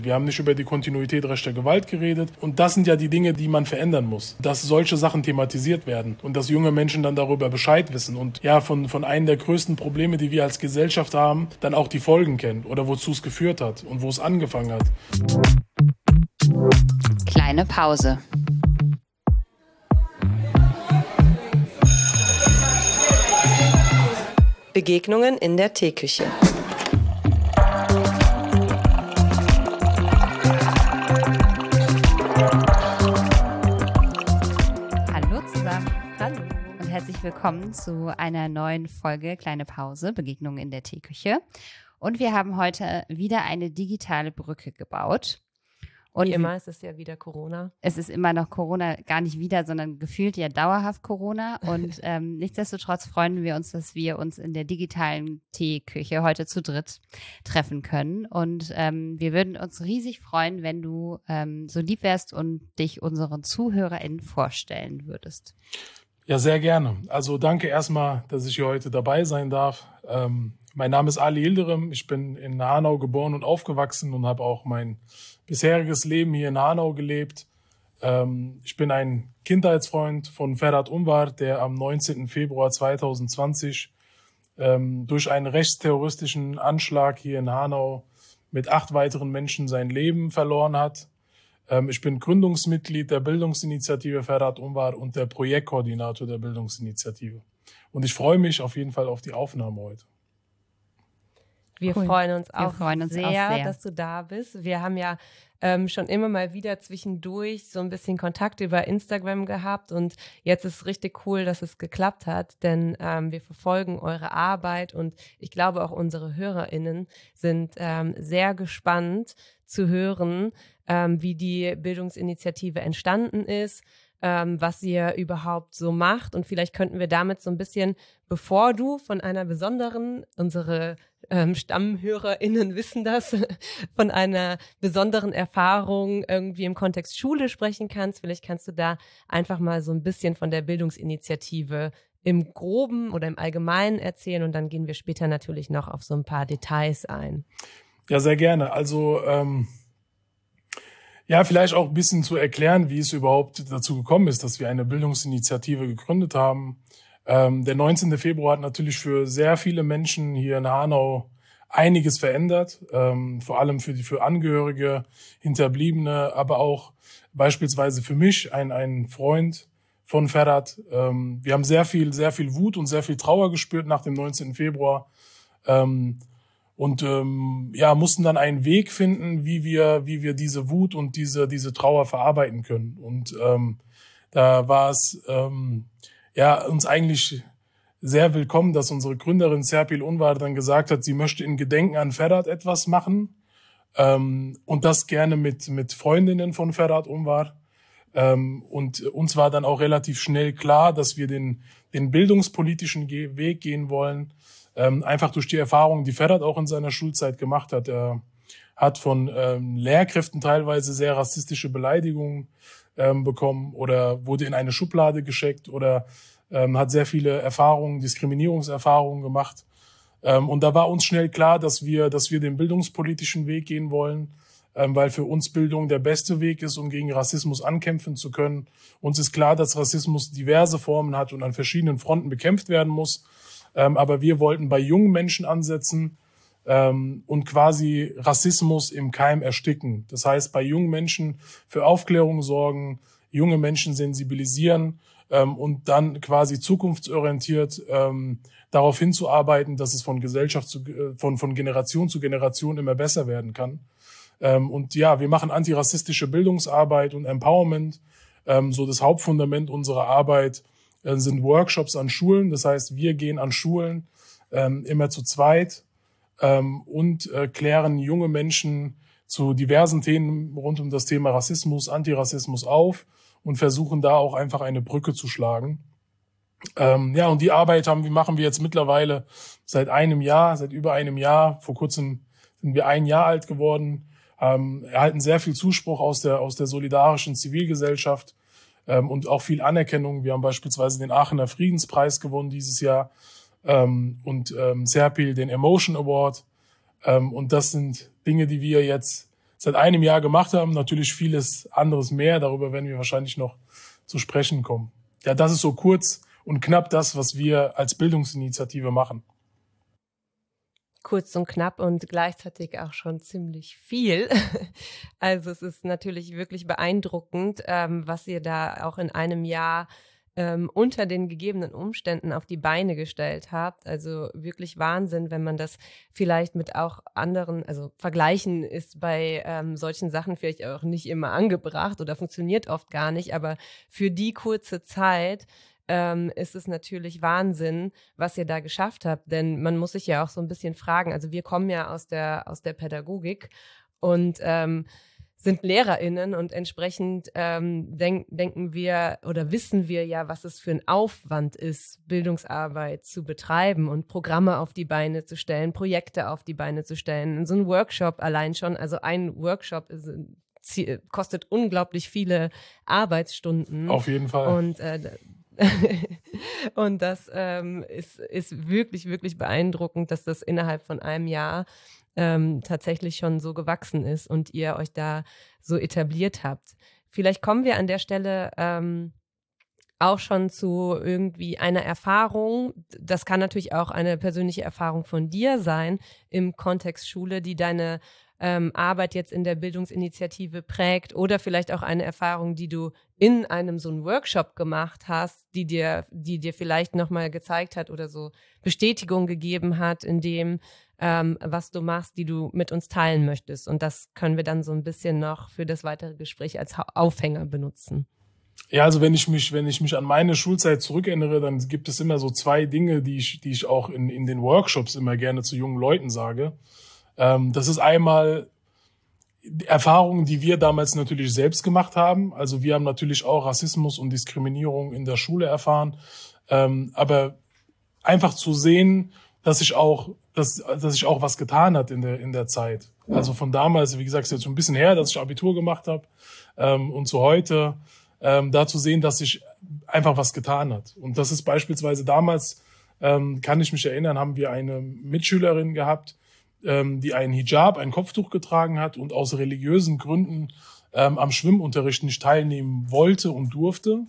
Wir haben nicht über die Kontinuität rechter Gewalt geredet. Und das sind ja die Dinge, die man verändern muss. Dass solche Sachen thematisiert werden und dass junge Menschen dann darüber Bescheid wissen und ja, von einem der größten Probleme, die wir als Gesellschaft haben, dann auch die Folgen kennen oder wozu es geführt hat und wo es angefangen hat. Kleine Pause. Begegnungen in der Teeküche. Hallo zusammen. Hallo. Und herzlich willkommen zu einer neuen Folge Kleine Pause, Begegnungen in der Teeküche. Und wir haben heute wieder eine digitale Brücke gebaut. Und wie immer ist es ja wieder Corona. Es ist immer noch Corona, gar nicht wieder, sondern gefühlt ja dauerhaft Corona. Und nichtsdestotrotz freuen wir uns, dass wir uns in der digitalen Teeküche heute zu dritt treffen können. Und wir würden uns riesig freuen, wenn du so lieb wärst und dich unseren ZuhörerInnen vorstellen würdest. Ja, sehr gerne. Also danke erstmal, dass ich hier heute dabei sein darf. Mein Name ist Ali Yildirim. Ich bin in Hanau geboren und aufgewachsen und habe auch mein bisheriges Leben hier in Hanau gelebt. Ich bin ein Kindheitsfreund von Ferhat Unvar, der am 19. Februar 2020 durch einen rechtsterroristischen Anschlag hier in Hanau mit 8 weiteren Menschen sein Leben verloren hat. Ich bin Gründungsmitglied der Bildungsinitiative Ferhat Unvar und der Projektkoordinator der Bildungsinitiative. Und ich freue mich auf jeden Fall auf die Aufnahme heute. Wir freuen uns auch sehr, dass du da bist. Wir haben ja schon immer mal wieder zwischendurch so ein bisschen Kontakt über Instagram gehabt und jetzt ist es richtig cool, dass es geklappt hat, denn wir verfolgen eure Arbeit und ich glaube auch unsere HörerInnen sind sehr gespannt zu hören, wie die Bildungsinitiative entstanden ist, was ihr überhaupt so macht und vielleicht könnten wir damit so ein bisschen, bevor du von einer besonderen, unsere StammhörerInnen wissen das, von einer besonderen Erfahrung irgendwie im Kontext Schule sprechen kannst. Vielleicht kannst du da einfach mal so ein bisschen von der Bildungsinitiative im Groben oder im Allgemeinen erzählen und dann gehen wir später natürlich noch auf so ein paar Details ein. Ja, sehr gerne. Also ja, vielleicht auch ein bisschen zu erklären, wie es überhaupt dazu gekommen ist, dass wir eine Bildungsinitiative gegründet haben. Der 19. Februar hat natürlich für sehr viele Menschen hier in Hanau einiges verändert, vor allem für Angehörige, Hinterbliebene, aber auch beispielsweise für mich, ein Freund von Ferhat. Wir haben sehr viel Wut und sehr viel Trauer gespürt nach dem 19. Februar und mussten dann einen Weg finden, wie wir diese Wut und diese Trauer verarbeiten können. Und da war es uns eigentlich sehr willkommen, dass unsere Gründerin Serpil Unvar dann gesagt hat, sie möchte in Gedenken an Ferhat etwas machen und das gerne mit Freundinnen von Ferhat Unvar. Und uns war dann auch relativ schnell klar, dass wir den bildungspolitischen Weg gehen wollen, einfach durch die Erfahrungen, die Ferhat auch in seiner Schulzeit gemacht hat. Er hat von Lehrkräften teilweise sehr rassistische Beleidigungen bekommen oder wurde in eine Schublade gesteckt oder hat sehr viele Diskriminierungserfahrungen gemacht. Und da war uns schnell klar, dass wir den bildungspolitischen Weg gehen wollen, weil für uns Bildung der beste Weg ist, um gegen Rassismus ankämpfen zu können. Uns ist klar, dass Rassismus diverse Formen hat und an verschiedenen Fronten bekämpft werden muss. Aber wir wollten bei jungen Menschen ansetzen und quasi Rassismus im Keim ersticken. Das heißt, bei jungen Menschen für Aufklärung sorgen, junge Menschen sensibilisieren und dann quasi zukunftsorientiert darauf hinzuarbeiten, dass es von Generation zu Generation immer besser werden kann. Und ja, wir machen antirassistische Bildungsarbeit und Empowerment. So das Hauptfundament unserer Arbeit sind Workshops an Schulen. Das heißt, wir gehen an Schulen immer zu zweit und klären junge Menschen zu diversen Themen rund um das Thema Rassismus, Antirassismus auf und versuchen da auch einfach eine Brücke zu schlagen. Und die Arbeit machen wir jetzt mittlerweile seit über einem Jahr. Vor kurzem sind wir 1 Jahr alt geworden, erhalten sehr viel Zuspruch aus der solidarischen Zivilgesellschaft und auch viel Anerkennung. Wir haben beispielsweise den Aachener Friedenspreis gewonnen dieses Jahr und Serpil den Emotion Award. Und das sind Dinge, die wir jetzt seit einem Jahr gemacht haben. Natürlich vieles anderes mehr. Darüber werden wir wahrscheinlich noch zu sprechen kommen. Ja, das ist so kurz und knapp das, was wir als Bildungsinitiative machen. Kurz und knapp und gleichzeitig auch schon ziemlich viel. Also es ist natürlich wirklich beeindruckend, was ihr da auch in einem Jahr unter den gegebenen Umständen auf die Beine gestellt habt. Also wirklich Wahnsinn, wenn man das vielleicht mit auch anderen, also vergleichen ist bei solchen Sachen vielleicht auch nicht immer angebracht oder funktioniert oft gar nicht, aber für die kurze Zeit ist es natürlich Wahnsinn, was ihr da geschafft habt, denn man muss sich ja auch so ein bisschen fragen, also wir kommen ja aus der Pädagogik und sind LehrerInnen und entsprechend denken wir oder wissen wir ja, was es für ein Aufwand ist, Bildungsarbeit zu betreiben und Programme auf die Beine zu stellen, Projekte auf die Beine zu stellen. So ein Workshop allein schon, also ein Workshop kostet unglaublich viele Arbeitsstunden. Auf jeden Fall. Und das ist wirklich, wirklich beeindruckend, dass das innerhalb von einem Jahr tatsächlich schon so gewachsen ist und ihr euch da so etabliert habt. Vielleicht kommen wir an der Stelle auch schon zu irgendwie einer Erfahrung. Das kann natürlich auch eine persönliche Erfahrung von dir sein im Kontext Schule, die deine Arbeit jetzt in der Bildungsinitiative prägt oder vielleicht auch eine Erfahrung, die du in einem so einen Workshop gemacht hast, die dir vielleicht nochmal gezeigt hat oder so Bestätigung gegeben hat in dem, was du machst, die du mit uns teilen möchtest. Und das können wir dann so ein bisschen noch für das weitere Gespräch als Aufhänger benutzen. Ja, also wenn ich mich an meine Schulzeit zurückerinnere, dann gibt es immer so zwei Dinge, die ich auch in den Workshops immer gerne zu jungen Leuten sage. Das ist einmal Erfahrungen, die wir damals natürlich selbst gemacht haben. Also wir haben natürlich auch Rassismus und Diskriminierung in der Schule erfahren. Aber einfach zu sehen, dass sich auch was getan hat in der Zeit. Also von damals, wie gesagt, ist jetzt schon ein bisschen her, dass ich Abitur gemacht habe, und zu heute, da zu sehen, dass sich einfach was getan hat. Und das ist beispielsweise damals, kann ich mich erinnern, haben wir eine Mitschülerin gehabt, die einen Hijab, ein Kopftuch getragen hat und aus religiösen Gründen am Schwimmunterricht nicht teilnehmen wollte und durfte.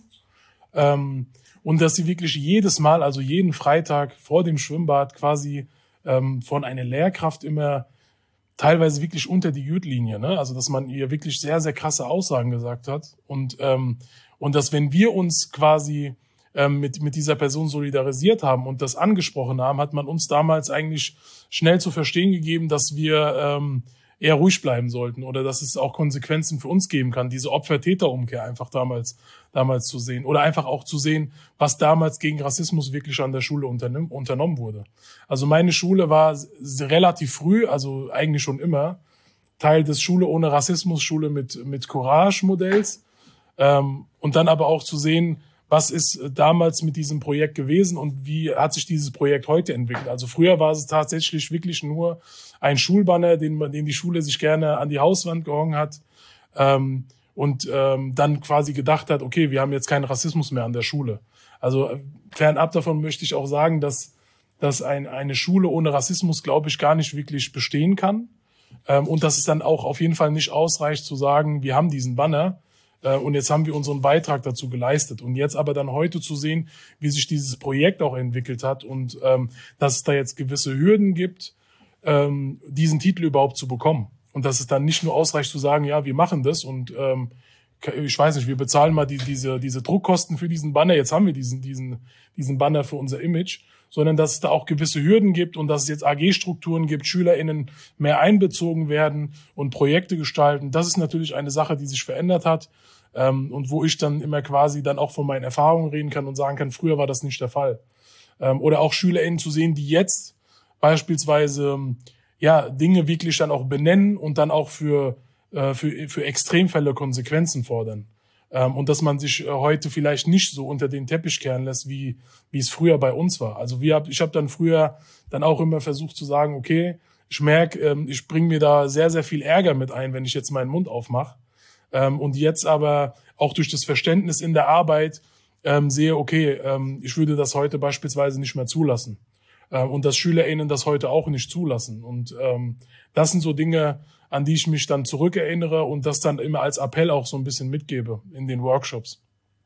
Und dass sie wirklich jedes Mal, also jeden Freitag vor dem Schwimmbad quasi von einer Lehrkraft immer teilweise wirklich unter die Gürtellinie, ne? Also dass man ihr wirklich sehr, sehr krasse Aussagen gesagt hat. Und dass wenn wir uns quasi mit dieser Person solidarisiert haben und das angesprochen haben, hat man uns damals eigentlich schnell zu verstehen gegeben, dass wir eher ruhig bleiben sollten oder dass es auch Konsequenzen für uns geben kann, diese Opfer-Täter-Umkehr einfach damals zu sehen oder einfach auch zu sehen, was damals gegen Rassismus wirklich an der Schule unternommen wurde. Also meine Schule war relativ früh, also eigentlich schon immer, Teil des Schule ohne Rassismus, Schule mit Courage-Modells, und dann aber auch zu sehen, was ist damals mit diesem Projekt gewesen und wie hat sich dieses Projekt heute entwickelt. Also früher war es tatsächlich wirklich nur ein Schulbanner, den die Schule sich gerne an die Hauswand gehangen hat, und dann quasi gedacht hat, okay, wir haben jetzt keinen Rassismus mehr an der Schule. Also fernab davon möchte ich auch sagen, dass eine Schule ohne Rassismus, glaube ich, gar nicht wirklich bestehen kann, und dass es dann auch auf jeden Fall nicht ausreicht zu sagen, wir haben diesen Banner, und jetzt haben wir unseren Beitrag dazu geleistet. Und jetzt aber dann heute zu sehen, wie sich dieses Projekt auch entwickelt hat und dass es da jetzt gewisse Hürden gibt, diesen Titel überhaupt zu bekommen. Und dass es dann nicht nur ausreicht zu sagen, ja, wir machen das und ich weiß nicht, wir bezahlen mal diese Druckkosten für diesen Banner, jetzt haben wir diesen Banner für unser Image, sondern dass es da auch gewisse Hürden gibt und dass es jetzt AG-Strukturen gibt, SchülerInnen mehr einbezogen werden und Projekte gestalten. Das ist natürlich eine Sache, die sich verändert hat, und wo ich dann immer quasi dann auch von meinen Erfahrungen reden kann und sagen kann, früher war das nicht der Fall. Oder auch SchülerInnen zu sehen, die jetzt beispielsweise Dinge wirklich dann auch benennen und dann auch für Extremfälle Konsequenzen fordern. Und dass man sich heute vielleicht nicht so unter den Teppich kehren lässt, wie es früher bei uns war. Also ich habe dann früher dann auch immer versucht zu sagen, okay, ich merke, ich bringe mir da sehr, sehr viel Ärger mit ein, wenn ich jetzt meinen Mund aufmache. Und jetzt aber auch durch das Verständnis in der Arbeit sehe, okay, ich würde das heute beispielsweise nicht mehr zulassen. Und dass SchülerInnen das heute auch nicht zulassen. Und das sind so Dinge, an die ich mich dann zurückerinnere und das dann immer als Appell auch so ein bisschen mitgebe in den Workshops.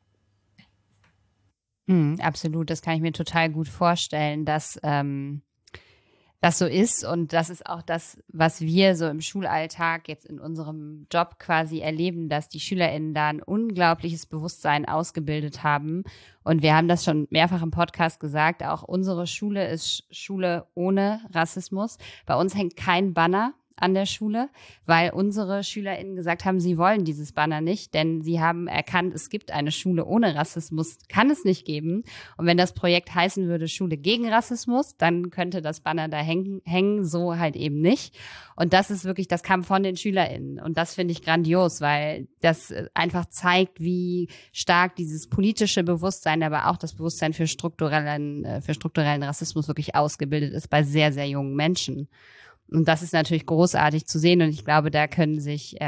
Absolut, das kann ich mir total gut vorstellen, dass das so ist, und das ist auch das, was wir so im Schulalltag jetzt in unserem Job quasi erleben, dass die SchülerInnen da ein unglaubliches Bewusstsein ausgebildet haben, und wir haben das schon mehrfach im Podcast gesagt, auch unsere Schule ist Schule ohne Rassismus. Bei uns hängt kein Banner an der Schule, weil unsere SchülerInnen gesagt haben, sie wollen dieses Banner nicht, denn sie haben erkannt, es gibt eine Schule ohne Rassismus, kann es nicht geben. Und wenn das Projekt heißen würde, Schule gegen Rassismus, dann könnte das Banner da hängen, so halt eben nicht. Und das ist wirklich, das kam von den SchülerInnen. Und das finde ich grandios, weil das einfach zeigt, wie stark dieses politische Bewusstsein, aber auch das Bewusstsein für strukturellen Rassismus wirklich ausgebildet ist bei sehr, sehr jungen Menschen. Und das ist natürlich großartig zu sehen, und ich glaube, da können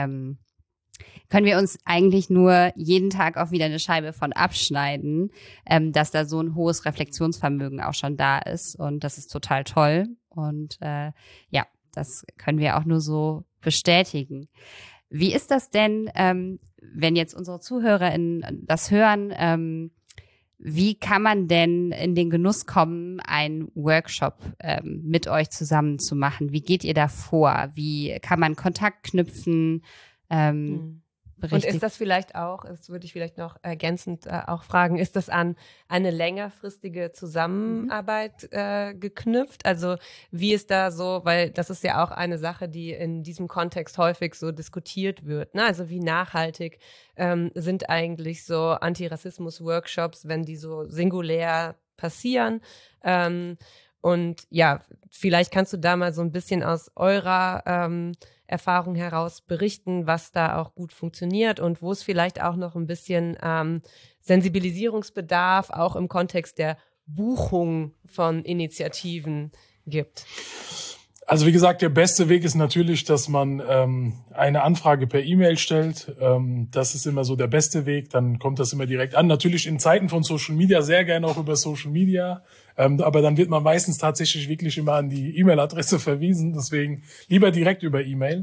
wir uns eigentlich nur jeden Tag auch wieder eine Scheibe von abschneiden, dass da so ein hohes Reflexionsvermögen auch schon da ist, und das ist total toll, und das können wir auch nur so bestätigen. Wie ist das denn, wenn jetzt unsere ZuhörerInnen das hören, wie kann man denn in den Genuss kommen, einen Workshop mit euch zusammen zu machen? Wie geht ihr da vor? Wie kann man Kontakt knüpfen? Und ist das vielleicht auch, das würde ich vielleicht noch ergänzend auch fragen, ist das an eine längerfristige Zusammenarbeit geknüpft? Also wie ist da so, weil das ist ja auch eine Sache, die in diesem Kontext häufig so diskutiert wird, ne? Also wie nachhaltig sind eigentlich so Antirassismus-Workshops, wenn die so singulär passieren? Und ja, vielleicht kannst du da mal so ein bisschen aus eurer Erfahrung heraus berichten, was da auch gut funktioniert und wo es vielleicht auch noch ein bisschen Sensibilisierungsbedarf auch im Kontext der Buchung von Initiativen gibt. Also wie gesagt, der beste Weg ist natürlich, dass man eine Anfrage per E-Mail stellt. Das ist immer so der beste Weg, dann kommt das immer direkt an. Natürlich in Zeiten von Social Media sehr gerne auch über Social Media, aber dann wird man meistens tatsächlich wirklich immer an die E-Mail-Adresse verwiesen, deswegen lieber direkt über E-Mail.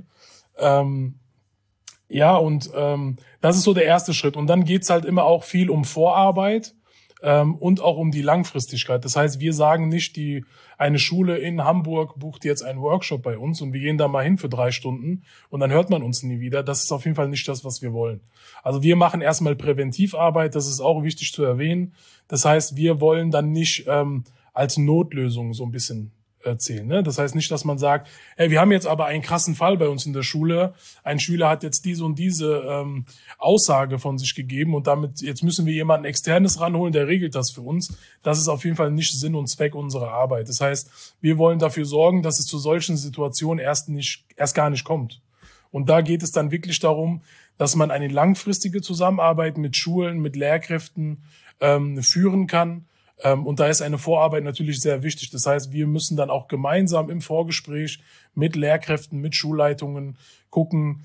Das ist so der erste Schritt. Und dann geht's halt immer auch viel um Vorarbeit und auch um die Langfristigkeit. Das heißt, wir sagen nicht, eine Schule in Hamburg bucht jetzt einen Workshop bei uns und wir gehen da mal hin für 3 Stunden und dann hört man uns nie wieder. Das ist auf jeden Fall nicht das, was wir wollen. Also wir machen erstmal Präventivarbeit, das ist auch wichtig zu erwähnen. Das heißt, wir wollen dann nicht als Notlösung so ein bisschen zählen, ne? Das heißt nicht, dass man sagt, hey, wir haben jetzt aber einen krassen Fall bei uns in der Schule. Ein Schüler hat jetzt diese und diese Aussage von sich gegeben und damit jetzt müssen wir jemanden Externes ranholen, der regelt das für uns. Das ist auf jeden Fall nicht Sinn und Zweck unserer Arbeit. Das heißt, wir wollen dafür sorgen, dass es zu solchen Situationen erst gar nicht kommt. Und da geht es dann wirklich darum, dass man eine langfristige Zusammenarbeit mit Schulen, mit Lehrkräften führen kann. Und da ist eine Vorarbeit natürlich sehr wichtig. Das heißt, wir müssen dann auch gemeinsam im Vorgespräch mit Lehrkräften, mit Schulleitungen gucken,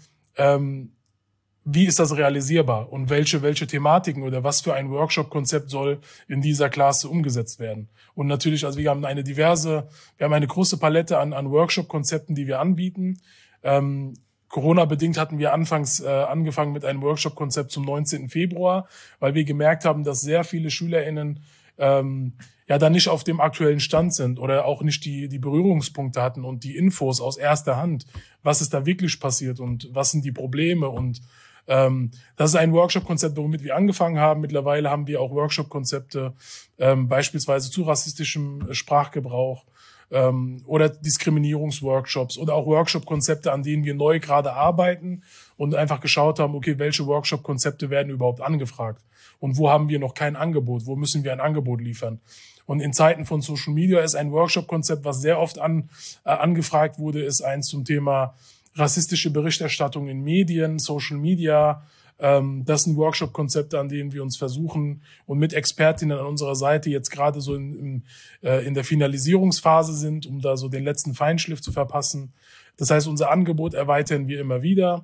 wie ist das realisierbar und welche Thematiken oder was für ein Workshop-Konzept soll in dieser Klasse umgesetzt werden. Und natürlich, also wir haben eine große Palette an Workshop-Konzepten, die wir anbieten. Corona-bedingt hatten wir anfangs angefangen mit einem Workshop-Konzept zum 19. Februar, weil wir gemerkt haben, dass sehr viele SchülerInnen dann nicht auf dem aktuellen Stand sind oder auch nicht die Berührungspunkte hatten und die Infos aus erster Hand, was ist da wirklich passiert und was sind die Probleme. Und das ist ein Workshop-Konzept, womit wir angefangen haben. Mittlerweile haben wir auch Workshop-Konzepte beispielsweise zu rassistischem Sprachgebrauch oder Diskriminierungsworkshops oder auch Workshop-Konzepte, an denen wir neu gerade arbeiten und einfach geschaut haben, okay, welche Workshop-Konzepte werden überhaupt angefragt und wo haben wir noch kein Angebot, wo müssen wir ein Angebot liefern. Und in Zeiten von Social Media ist ein Workshop-Konzept, was sehr oft angefragt wurde, ist eins zum Thema rassistische Berichterstattung in Medien, Social Media. Das sind Workshop-Konzepte, an denen wir uns versuchen und mit Expertinnen an unserer Seite jetzt gerade so in der Finalisierungsphase sind, um da so den letzten Feinschliff zu verpassen. Das heißt, unser Angebot erweitern wir immer wieder.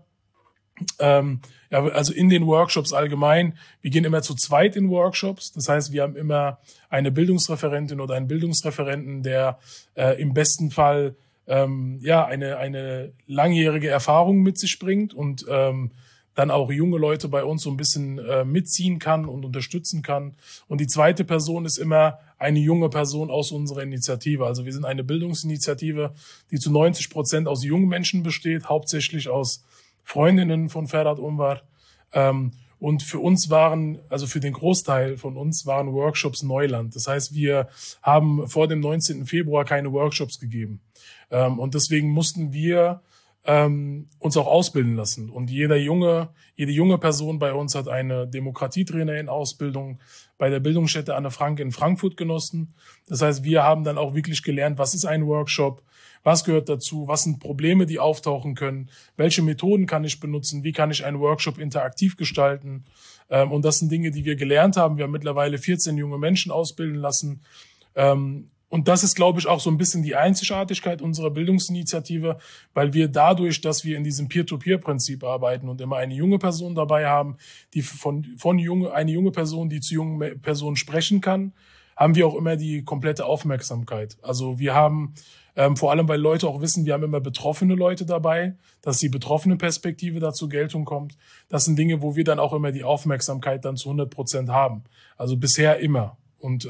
Also in den Workshops allgemein, wir gehen immer zu zweit in Workshops. Das heißt, wir haben immer eine Bildungsreferentin oder einen Bildungsreferenten, der im besten Fall eine langjährige Erfahrung mit sich bringt und dann auch junge Leute bei uns so ein bisschen mitziehen kann und unterstützen kann. Und die zweite Person ist immer eine junge Person aus unserer Initiative. Also wir sind eine Bildungsinitiative, die zu 90% aus jungen Menschen besteht, hauptsächlich aus Freundinnen von Ferhat Umvar. Und für uns für den Großteil von uns waren Workshops Neuland. Das heißt, wir haben vor dem 19. Februar keine Workshops gegeben. Und deswegen mussten wir uns auch ausbilden lassen. Und jede junge Person bei uns hat eine Demokratietrainerin-Ausbildung bei der Bildungsstätte Anne Frank in Frankfurt genossen. Das heißt, wir haben dann auch wirklich gelernt, was ist ein Workshop, was gehört dazu, was sind Probleme, die auftauchen können, welche Methoden kann ich benutzen, wie kann ich einen Workshop interaktiv gestalten. Und das sind Dinge, die wir gelernt haben. Wir haben mittlerweile 14 junge Menschen ausbilden lassen. Und das ist, glaube ich, auch so ein bisschen die Einzigartigkeit unserer Bildungsinitiative, weil wir dadurch, dass wir in diesem Peer-to-Peer-Prinzip arbeiten und immer eine junge Person dabei haben, die eine junge Person, die zu jungen Personen sprechen kann, haben wir auch immer die komplette Aufmerksamkeit. Also wir haben, vor allem weil Leute auch wissen, wir haben immer betroffene Leute dabei, dass die betroffene Perspektive da zur Geltung kommt. Das sind Dinge, wo wir dann auch immer die Aufmerksamkeit dann zu 100% haben. Also bisher immer. Und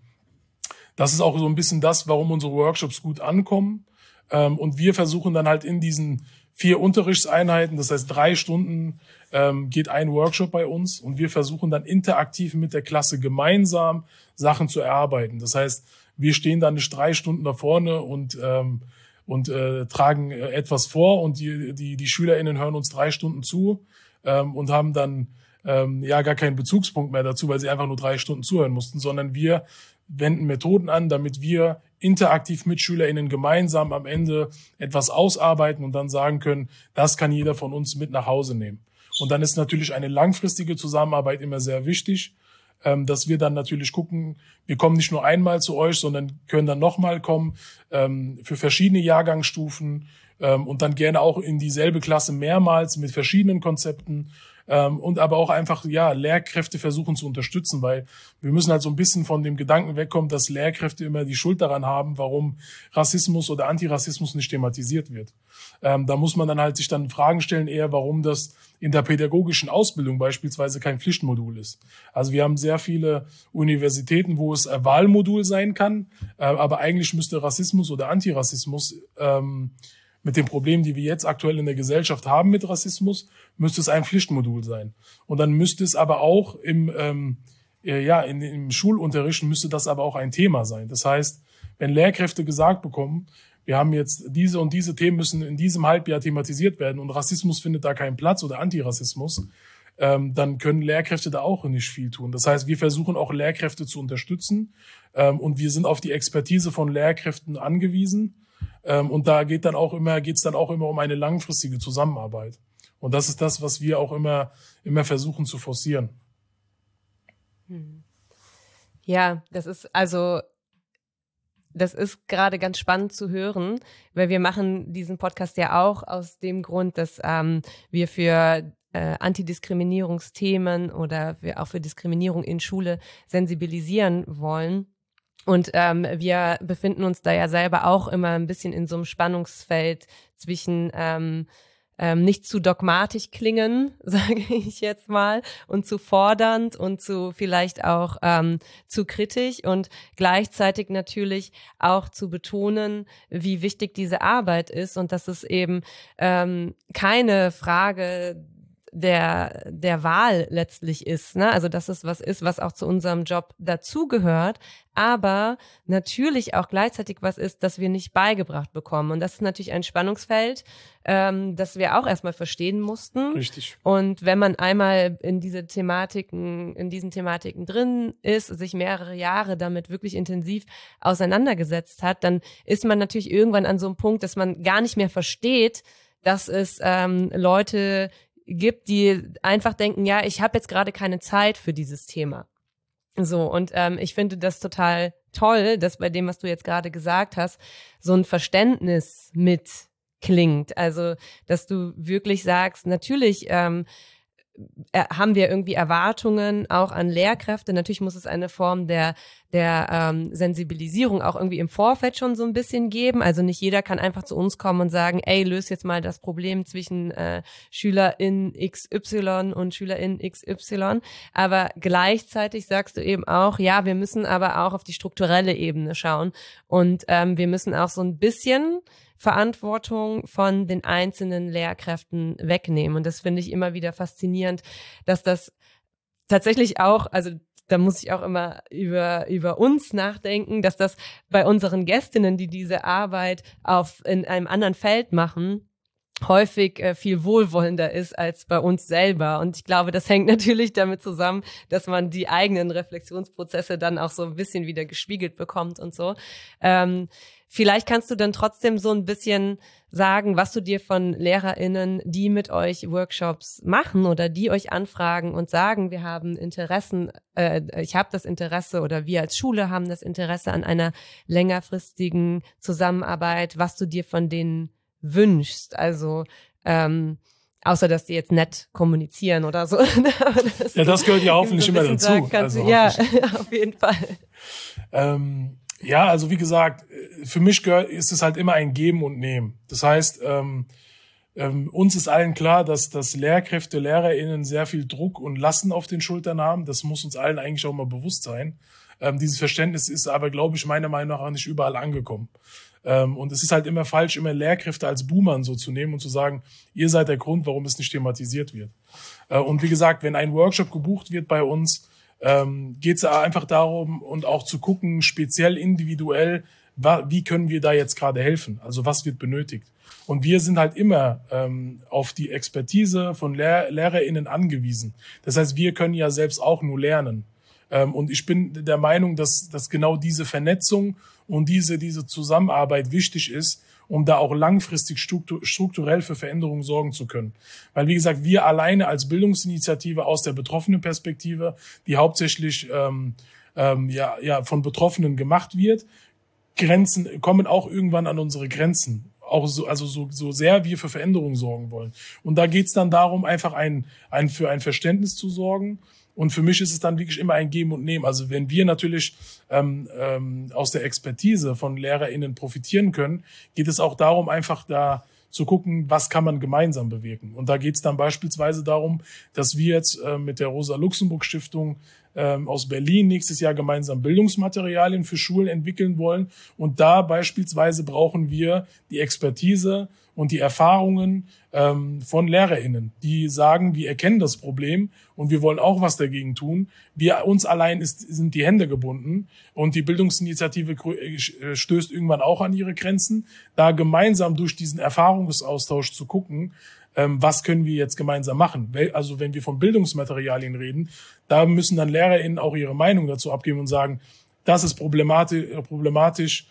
das ist auch so ein bisschen das, warum unsere Workshops gut ankommen. Und wir versuchen dann halt in diesen 4 Unterrichtseinheiten, das heißt 3 Stunden geht ein Workshop bei uns und wir versuchen dann interaktiv mit der Klasse gemeinsam Sachen zu erarbeiten. Das heißt, wir stehen dann nicht 3 Stunden da vorne und tragen etwas vor und die SchülerInnen hören uns 3 Stunden zu und haben dann gar keinen Bezugspunkt mehr dazu, weil sie einfach nur 3 Stunden zuhören mussten, sondern wir wenden Methoden an, damit wir interaktiv mit SchülerInnen gemeinsam am Ende etwas ausarbeiten und dann sagen können, das kann jeder von uns mit nach Hause nehmen. Und dann ist natürlich eine langfristige Zusammenarbeit immer sehr wichtig, dass wir dann natürlich gucken, wir kommen nicht nur einmal zu euch, sondern können dann nochmal kommen für verschiedene Jahrgangsstufen und dann gerne auch in dieselbe Klasse mehrmals mit verschiedenen Konzepten. Und aber auch einfach, Lehrkräfte versuchen zu unterstützen, weil wir müssen halt so ein bisschen von dem Gedanken wegkommen, dass Lehrkräfte immer die Schuld daran haben, warum Rassismus oder Antirassismus nicht thematisiert wird. Da muss man dann halt sich dann Fragen stellen, eher warum das in der pädagogischen Ausbildung beispielsweise kein Pflichtmodul ist. Also wir haben sehr viele Universitäten, wo es ein Wahlmodul sein kann, aber eigentlich müsste Rassismus oder Antirassismus mit den Problemen, die wir jetzt aktuell in der Gesellschaft haben mit Rassismus, müsste es ein Pflichtmodul sein. Und dann müsste es aber auch im Schulunterricht müsste das aber auch ein Thema sein. Das heißt, wenn Lehrkräfte gesagt bekommen, wir haben jetzt diese und diese Themen müssen in diesem Halbjahr thematisiert werden und Rassismus findet da keinen Platz oder Antirassismus, dann können Lehrkräfte da auch nicht viel tun. Das heißt, wir versuchen auch Lehrkräfte zu unterstützen und wir sind auf die Expertise von Lehrkräften angewiesen. Und da geht's dann auch immer um eine langfristige Zusammenarbeit. Und das ist das, was wir auch immer versuchen zu forcieren. Ja, das ist gerade ganz spannend zu hören, weil wir machen diesen Podcast ja auch aus dem Grund, dass wir für Antidiskriminierungsthemen oder auch für Diskriminierung in Schule sensibilisieren wollen. Und wir befinden uns da ja selber auch immer ein bisschen in so einem Spannungsfeld zwischen nicht zu dogmatisch klingen, sage ich jetzt mal, und zu fordernd und zu vielleicht auch zu kritisch und gleichzeitig natürlich auch zu betonen, wie wichtig diese Arbeit ist und dass es eben keine Frage der Wahl letztlich ist, ne? Also dass es was ist, was auch zu unserem Job dazugehört, aber natürlich auch gleichzeitig was ist, das wir nicht beigebracht bekommen. Und das ist natürlich ein Spannungsfeld, das wir auch erstmal verstehen mussten. Richtig. Und wenn man einmal in diesen Thematiken drin ist, sich mehrere Jahre damit wirklich intensiv auseinandergesetzt hat, dann ist man natürlich irgendwann an so einem Punkt, dass man gar nicht mehr versteht, dass es Leute gibt, die einfach denken, ja, ich habe jetzt gerade keine Zeit für dieses Thema. So, und ich finde das total toll, dass bei dem, was du jetzt gerade gesagt hast, so ein Verständnis mitklingt. Also, dass du wirklich sagst, natürlich haben wir irgendwie Erwartungen auch an Lehrkräfte. Natürlich muss es eine Form der Sensibilisierung auch irgendwie im Vorfeld schon so ein bisschen geben. Also nicht jeder kann einfach zu uns kommen und sagen, ey, löse jetzt mal das Problem zwischen SchülerIn XY und SchülerIn XY. Aber gleichzeitig sagst du eben auch, ja, wir müssen aber auch auf die strukturelle Ebene schauen. Und wir müssen auch so ein bisschen Verantwortung von den einzelnen Lehrkräften wegnehmen. Und das finde ich immer wieder faszinierend, dass das tatsächlich auch, also da muss ich auch immer über uns nachdenken, dass das bei unseren Gästinnen, die diese Arbeit in einem anderen Feld machen, häufig viel wohlwollender ist als bei uns selber. Und ich glaube, das hängt natürlich damit zusammen, dass man die eigenen Reflexionsprozesse dann auch so ein bisschen wieder gespiegelt bekommt und so. Vielleicht kannst du dann trotzdem so ein bisschen sagen, was du dir von LehrerInnen, die mit euch Workshops machen oder die euch anfragen und sagen, wir haben Interessen, ich habe das Interesse oder wir als Schule haben das Interesse an einer längerfristigen Zusammenarbeit, was du dir von denen wünschst. Also außer, dass die jetzt nett kommunizieren oder so. Das gehört ja hoffentlich immer dazu. Ja, auf jeden Fall. Ja, also wie gesagt, für mich ist es halt immer ein Geben und Nehmen. Das heißt, uns ist allen klar, dass Lehrkräfte, LehrerInnen sehr viel Druck und Lasten auf den Schultern haben. Das muss uns allen eigentlich auch mal bewusst sein. Dieses Verständnis ist aber, glaube ich, meiner Meinung nach auch nicht überall angekommen. Und es ist halt immer falsch, immer Lehrkräfte als Boomern so zu nehmen und zu sagen, ihr seid der Grund, warum es nicht thematisiert wird. Und wie gesagt, wenn ein Workshop gebucht wird bei uns, geht es einfach darum und auch zu gucken, speziell individuell, wie können wir da jetzt gerade helfen? Also was wird benötigt? Und wir sind halt immer auf die Expertise von LehrerInnen angewiesen. Das heißt, wir können ja selbst auch nur lernen. Und ich bin der Meinung, dass genau diese Vernetzung und diese Zusammenarbeit wichtig ist, um da auch langfristig strukturell für Veränderungen sorgen zu können. Weil, wie gesagt, wir alleine als Bildungsinitiative aus der betroffenen Perspektive, die hauptsächlich von Betroffenen gemacht wird, kommen auch irgendwann an unsere Grenzen. Auch so sehr wir für Veränderungen sorgen wollen. Und da geht's dann darum, einfach für ein Verständnis zu sorgen. Und für mich ist es dann wirklich immer ein Geben und Nehmen. Also wenn wir natürlich aus der Expertise von LehrerInnen profitieren können, geht es auch darum, einfach da zu gucken, was kann man gemeinsam bewirken. Und da geht es dann beispielsweise darum, dass wir jetzt mit der Rosa-Luxemburg-Stiftung aus Berlin nächstes Jahr gemeinsam Bildungsmaterialien für Schulen entwickeln wollen. Und da beispielsweise brauchen wir die Expertise und die Erfahrungen von LehrerInnen, die sagen, wir erkennen das Problem und wir wollen auch was dagegen tun. Uns allein sind die Hände gebunden und die Bildungsinitiative stößt irgendwann auch an ihre Grenzen. Da gemeinsam durch diesen Erfahrungsaustausch zu gucken, was können wir jetzt gemeinsam machen? Also wenn wir von Bildungsmaterialien reden, da müssen dann LehrerInnen auch ihre Meinung dazu abgeben und sagen, das ist problematisch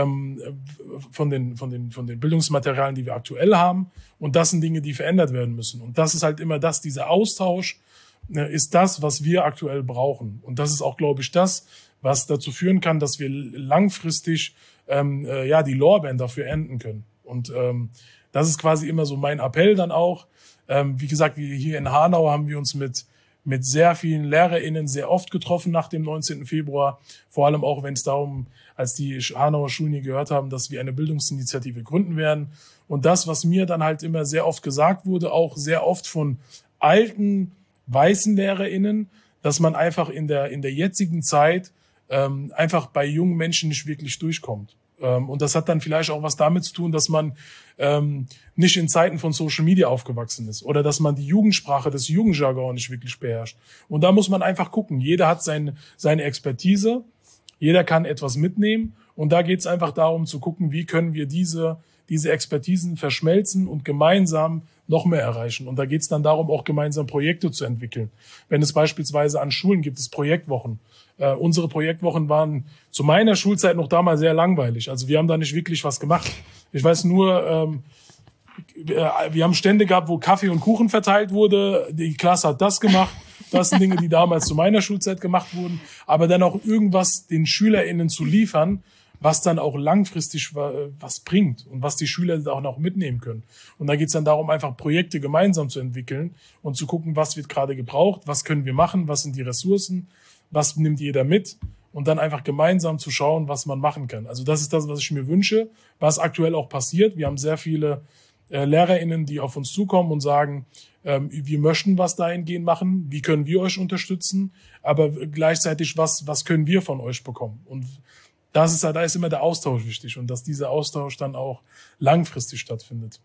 von den Bildungsmaterialien, die wir aktuell haben. Und das sind Dinge, die verändert werden müssen. Und das ist halt immer dieser Austausch ist das, was wir aktuell brauchen. Und das ist auch, glaube ich, das, was dazu führen kann, dass wir langfristig die Lorbeeren dafür ernten können. Und das ist quasi immer so mein Appell dann auch. Wie gesagt, hier in Hanau haben wir uns mit sehr vielen LehrerInnen sehr oft getroffen nach dem 19. Februar. Vor allem auch, wenn es darum, als die Hanauer Schulen hier gehört haben, dass wir eine Bildungsinitiative gründen werden. Und das, was mir dann halt immer sehr oft gesagt wurde, auch sehr oft von alten, weißen LehrerInnen, dass man einfach in der jetzigen Zeit einfach bei jungen Menschen nicht wirklich durchkommt. Und das hat dann vielleicht auch was damit zu tun, dass man nicht in Zeiten von Social Media aufgewachsen ist oder dass man die Jugendsprache, das Jugendjargon nicht wirklich beherrscht. Und da muss man einfach gucken. Jeder hat seine Expertise, jeder kann etwas mitnehmen. Und da geht es einfach darum zu gucken, wie können wir diese Expertisen verschmelzen und gemeinsam noch mehr erreichen. Und da geht es dann darum, auch gemeinsam Projekte zu entwickeln. Wenn es beispielsweise an Schulen gibt, es Projektwochen. Unsere Projektwochen waren zu meiner Schulzeit noch damals sehr langweilig. Also wir haben da nicht wirklich was gemacht. Ich weiß nur, wir haben Stände gehabt, wo Kaffee und Kuchen verteilt wurde. Die Klasse hat das gemacht. Das sind Dinge, die damals zu meiner Schulzeit gemacht wurden. Aber dann auch irgendwas den SchülerInnen zu liefern, was dann auch langfristig was bringt und was die Schüler auch noch mitnehmen können. Und da geht es dann darum, einfach Projekte gemeinsam zu entwickeln und zu gucken, was wird gerade gebraucht, was können wir machen, was sind die Ressourcen, was nimmt jeder mit und dann einfach gemeinsam zu schauen, was man machen kann. Also das ist das, was ich mir wünsche, was aktuell auch passiert. Wir haben sehr viele LehrerInnen, die auf uns zukommen und sagen, wir möchten was dahingehend machen, wie können wir euch unterstützen, aber gleichzeitig, was können wir von euch bekommen? Und da ist immer der Austausch wichtig und dass dieser Austausch dann auch langfristig stattfindet.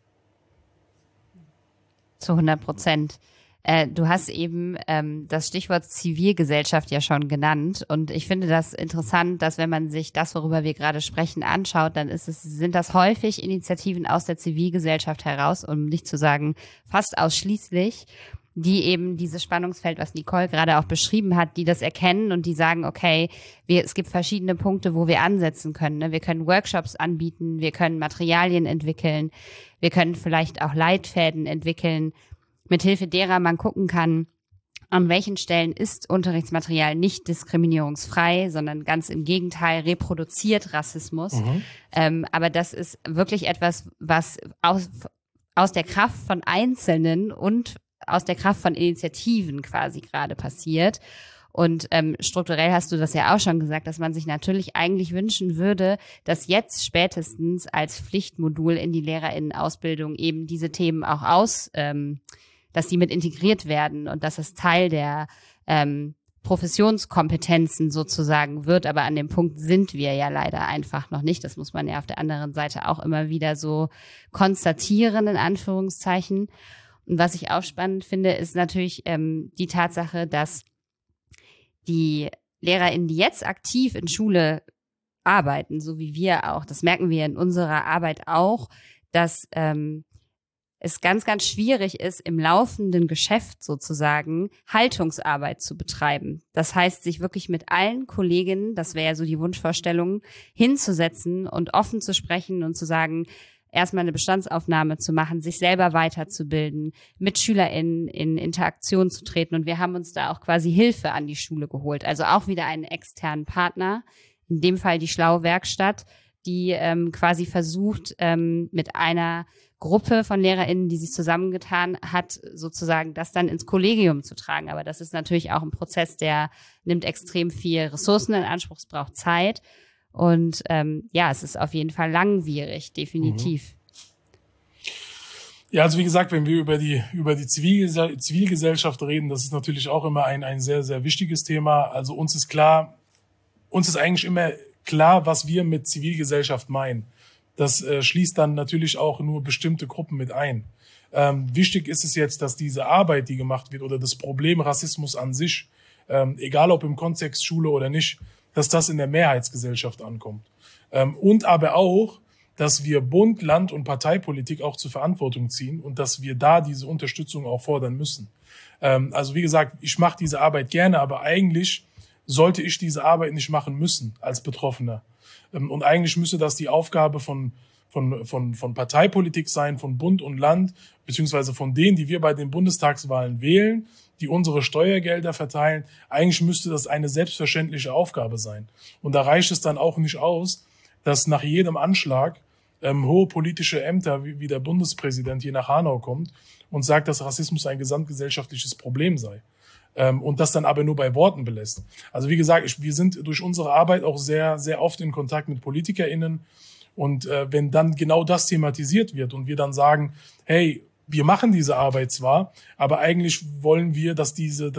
Zu 100%. Du hast eben das Stichwort Zivilgesellschaft ja schon genannt und ich finde das interessant, dass wenn man sich das, worüber wir gerade sprechen, anschaut, dann sind das häufig Initiativen aus der Zivilgesellschaft heraus, um nicht zu sagen fast ausschließlich, die eben dieses Spannungsfeld, was Nicole gerade auch beschrieben hat, die das erkennen und die sagen, okay, es gibt verschiedene Punkte, wo wir ansetzen können. Ne? Wir können Workshops anbieten, wir können Materialien entwickeln, wir können vielleicht auch Leitfäden entwickeln, mithilfe derer man gucken kann, an welchen Stellen ist Unterrichtsmaterial nicht diskriminierungsfrei, sondern ganz im Gegenteil reproduziert Rassismus. Aber das ist wirklich etwas, was aus der Kraft von Einzelnen und aus der Kraft von Initiativen quasi gerade passiert. Und strukturell hast du das ja auch schon gesagt, dass man sich natürlich eigentlich wünschen würde, dass jetzt spätestens als Pflichtmodul in die LehrerInnen-Ausbildung eben diese Themen auch dass die mit integriert werden und dass es Teil der Professionskompetenzen sozusagen wird. Aber an dem Punkt sind wir ja leider einfach noch nicht. Das muss man ja auf der anderen Seite auch immer wieder so konstatieren, in Anführungszeichen. Und was ich auch spannend finde, ist natürlich die Tatsache, dass die LehrerInnen, die jetzt aktiv in Schule arbeiten, so wie wir auch, das merken wir in unserer Arbeit auch, dass es ganz, ganz schwierig ist, im laufenden Geschäft sozusagen Haltungsarbeit zu betreiben. Das heißt, sich wirklich mit allen Kolleginnen, das wäre ja so die Wunschvorstellung, hinzusetzen und offen zu sprechen und zu sagen, erstmal eine Bestandsaufnahme zu machen, sich selber weiterzubilden, mit SchülerInnen in Interaktion zu treten. Und wir haben uns da auch quasi Hilfe an die Schule geholt. Also auch wieder einen externen Partner, in dem Fall die Schlaue Werkstatt, die quasi versucht, mit einer Gruppe von LehrerInnen, die sich zusammengetan hat, sozusagen das dann ins Kollegium zu tragen. Aber das ist natürlich auch ein Prozess, der nimmt extrem viel Ressourcen in Anspruch, es braucht Zeit. Und es ist auf jeden Fall langwierig, definitiv. Ja, also wie gesagt, wenn wir über die Zivilgesellschaft reden, das ist natürlich auch immer ein sehr, sehr wichtiges Thema. Also uns ist eigentlich immer klar, was wir mit Zivilgesellschaft meinen. Das schließt dann natürlich auch nur bestimmte Gruppen mit ein. Wichtig ist es jetzt, dass diese Arbeit, die gemacht wird, oder das Problem Rassismus an sich, egal ob im Kontext Schule oder nicht, dass das in der Mehrheitsgesellschaft ankommt. Und aber auch, dass wir Bund, Land und Parteipolitik auch zur Verantwortung ziehen und dass wir da diese Unterstützung auch fordern müssen. Also wie gesagt, ich mache diese Arbeit gerne, aber eigentlich sollte ich diese Arbeit nicht machen müssen als Betroffener. Und eigentlich müsste das die Aufgabe von Parteipolitik sein, von Bund und Land, beziehungsweise von denen, die wir bei den Bundestagswahlen wählen, die unsere Steuergelder verteilen. Eigentlich müsste das eine selbstverständliche Aufgabe sein. Und da reicht es dann auch nicht aus, dass nach jedem Anschlag hohe politische Ämter wie der Bundespräsident hier nach Hanau kommt und sagt, dass Rassismus ein gesamtgesellschaftliches Problem sei. Und das dann aber nur bei Worten belässt. Also wie gesagt, wir sind durch unsere Arbeit auch sehr, sehr oft in Kontakt mit PolitikerInnen. Und wenn dann genau das thematisiert wird und wir dann sagen, hey, wir machen diese Arbeit zwar, aber eigentlich wollen wir, dass diese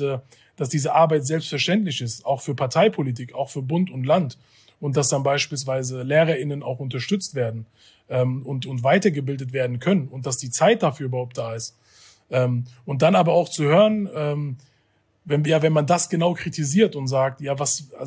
Arbeit selbstverständlich ist, auch für Parteipolitik, auch für Bund und Land. Und dass dann beispielsweise LehrerInnen auch unterstützt werden und weitergebildet werden können und dass die Zeit dafür überhaupt da ist. Und dann aber auch zu hören, wenn man das genau kritisiert und sagt, ja,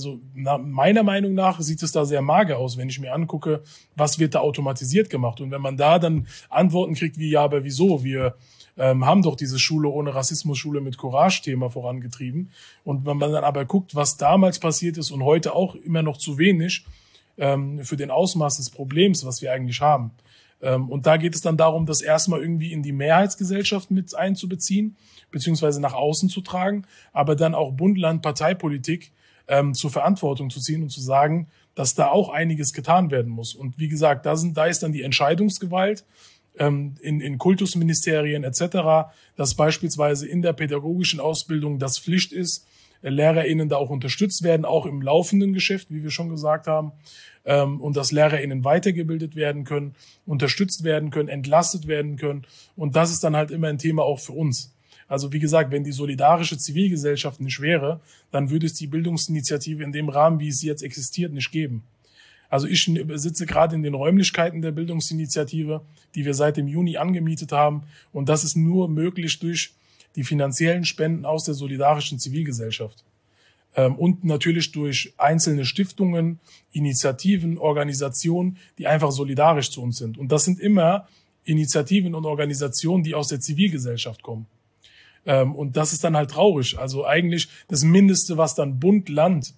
meiner Meinung nach sieht es da sehr mager aus, wenn ich mir angucke, was wird da automatisiert gemacht. Und wenn man da dann Antworten kriegt wie, ja, aber wieso? Wir haben doch diese Schule ohne Rassismus, Schule mit Courage-Thema vorangetrieben. Und wenn man dann aber guckt, was damals passiert ist und heute auch immer noch zu wenig für den Ausmaß des Problems, was wir eigentlich haben. Und da geht es dann darum, das erstmal irgendwie in die Mehrheitsgesellschaft mit einzubeziehen, beziehungsweise nach außen zu tragen, aber dann auch Bund, Land, Parteipolitik zur Verantwortung zu ziehen und zu sagen, dass da auch einiges getan werden muss. Und wie gesagt, da ist dann die Entscheidungsgewalt in Kultusministerien etc., dass beispielsweise in der pädagogischen Ausbildung das Pflicht ist, LehrerInnen da auch unterstützt werden, auch im laufenden Geschäft, wie wir schon gesagt haben, und dass LehrerInnen weitergebildet werden können, unterstützt werden können, entlastet werden können. Und das ist dann halt immer ein Thema auch für uns. Also wie gesagt, wenn die solidarische Zivilgesellschaft nicht wäre, dann würde es die Bildungsinitiative in dem Rahmen, wie es jetzt existiert, nicht geben. Also ich sitze gerade in den Räumlichkeiten der Bildungsinitiative, die wir seit dem Juni angemietet haben. Und das ist nur möglich durch die finanziellen Spenden aus der solidarischen Zivilgesellschaft. Und natürlich durch einzelne Stiftungen, Initiativen, Organisationen, die einfach solidarisch zu uns sind. Und das sind immer Initiativen und Organisationen, die aus der Zivilgesellschaft kommen. Und das ist dann halt traurig. Also eigentlich das Mindeste, was dann Bund, Land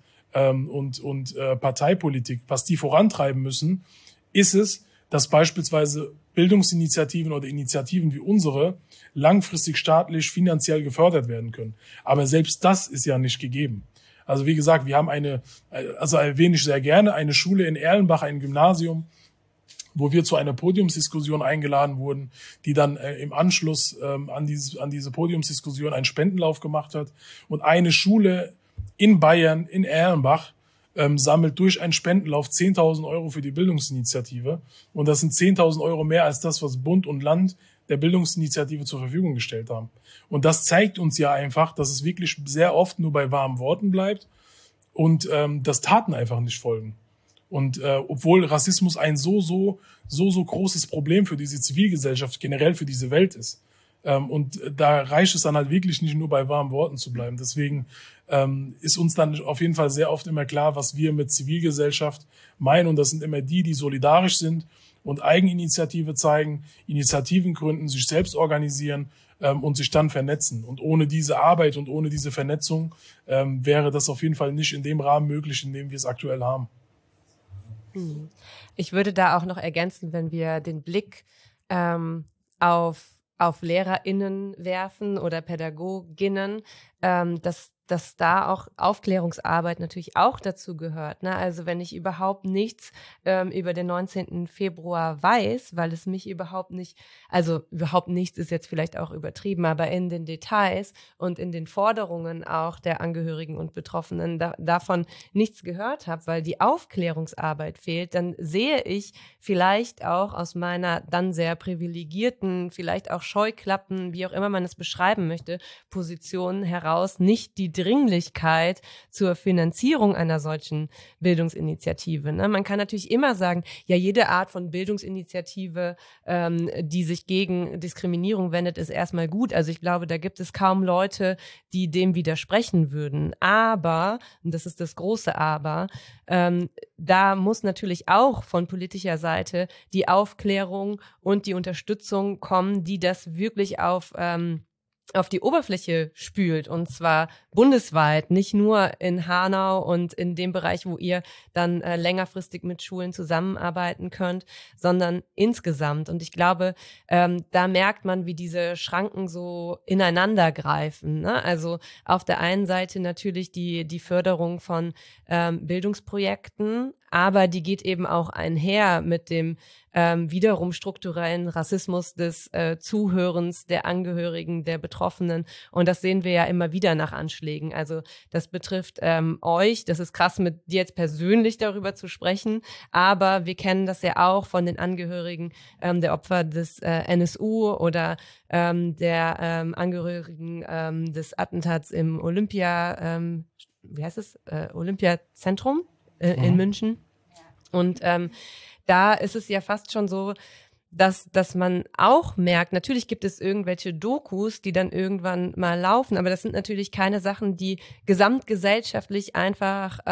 und Parteipolitik, was die vorantreiben müssen, ist es, dass beispielsweise Bildungsinitiativen oder Initiativen wie unsere langfristig staatlich finanziell gefördert werden können. Aber selbst das ist ja nicht gegeben. Also wie gesagt, wir haben erwähne ich sehr gerne, eine Schule in Erlenbach, ein Gymnasium, wo wir zu einer Podiumsdiskussion eingeladen wurden, die dann im Anschluss an diese Podiumsdiskussion einen Spendenlauf gemacht hat. Und eine Schule in Bayern, in Erlenbach, sammelt durch einen Spendenlauf 10.000 Euro für die Bildungsinitiative. Und das sind 10.000 Euro mehr als das, was Bund und Land der Bildungsinitiative zur Verfügung gestellt haben. Und das zeigt uns ja einfach, dass es wirklich sehr oft nur bei warmen Worten bleibt und dass Taten einfach nicht folgen. Und obwohl Rassismus ein so großes Problem für diese Zivilgesellschaft, generell für diese Welt ist. Und da reicht es dann halt wirklich nicht nur bei warmen Worten zu bleiben. Deswegen ist uns dann auf jeden Fall sehr oft immer klar, was wir mit Zivilgesellschaft meinen. Und das sind immer die solidarisch sind und Eigeninitiative zeigen, Initiativen gründen, sich selbst organisieren und sich dann vernetzen. Und ohne diese Arbeit und ohne diese Vernetzung wäre das auf jeden Fall nicht in dem Rahmen möglich, in dem wir es aktuell haben. Ich würde da auch noch ergänzen, wenn wir den Blick auf LehrerInnen werfen oder PädagogInnen, dass da auch Aufklärungsarbeit natürlich auch dazu gehört. Ne? Also wenn ich überhaupt nichts über den 19. Februar weiß, weil es mich überhaupt nichts ist jetzt vielleicht auch übertrieben, aber in den Details und in den Forderungen auch der Angehörigen und Betroffenen davon nichts gehört habe, weil die Aufklärungsarbeit fehlt, dann sehe ich vielleicht auch aus meiner dann sehr privilegierten, vielleicht auch Scheuklappen, wie auch immer man es beschreiben möchte, Position heraus nicht die Dringlichkeit zur Finanzierung einer solchen Bildungsinitiative. Ne? Man kann natürlich immer sagen, ja, jede Art von Bildungsinitiative, die sich gegen Diskriminierung wendet, ist erstmal gut. Also ich glaube, da gibt es kaum Leute, die dem widersprechen würden. Aber, und das ist das große Aber, da muss natürlich auch von politischer Seite die Aufklärung und die Unterstützung kommen, die das wirklich auf die Oberfläche spült, und zwar bundesweit, nicht nur in Hanau und in dem Bereich, wo ihr dann längerfristig mit Schulen zusammenarbeiten könnt, sondern insgesamt. Und ich glaube, da merkt man, wie diese Schranken so ineinander greifen. Ne? Also auf der einen Seite natürlich die Förderung von Bildungsprojekten, aber die geht eben auch einher mit dem wiederum strukturellen Rassismus des Zuhörens, der Angehörigen, der Betroffenen. Und das sehen wir ja immer wieder nach Anschlägen. Also das betrifft euch. Das ist krass, mit dir jetzt persönlich darüber zu sprechen. Aber wir kennen das ja auch von den Angehörigen der Opfer des NSU oder der Angehörigen des Attentats im Olympiazentrum in München. Und da ist es ja fast schon so, dass man auch merkt, natürlich gibt es irgendwelche Dokus, die dann irgendwann mal laufen, aber das sind natürlich keine Sachen, die gesamtgesellschaftlich einfach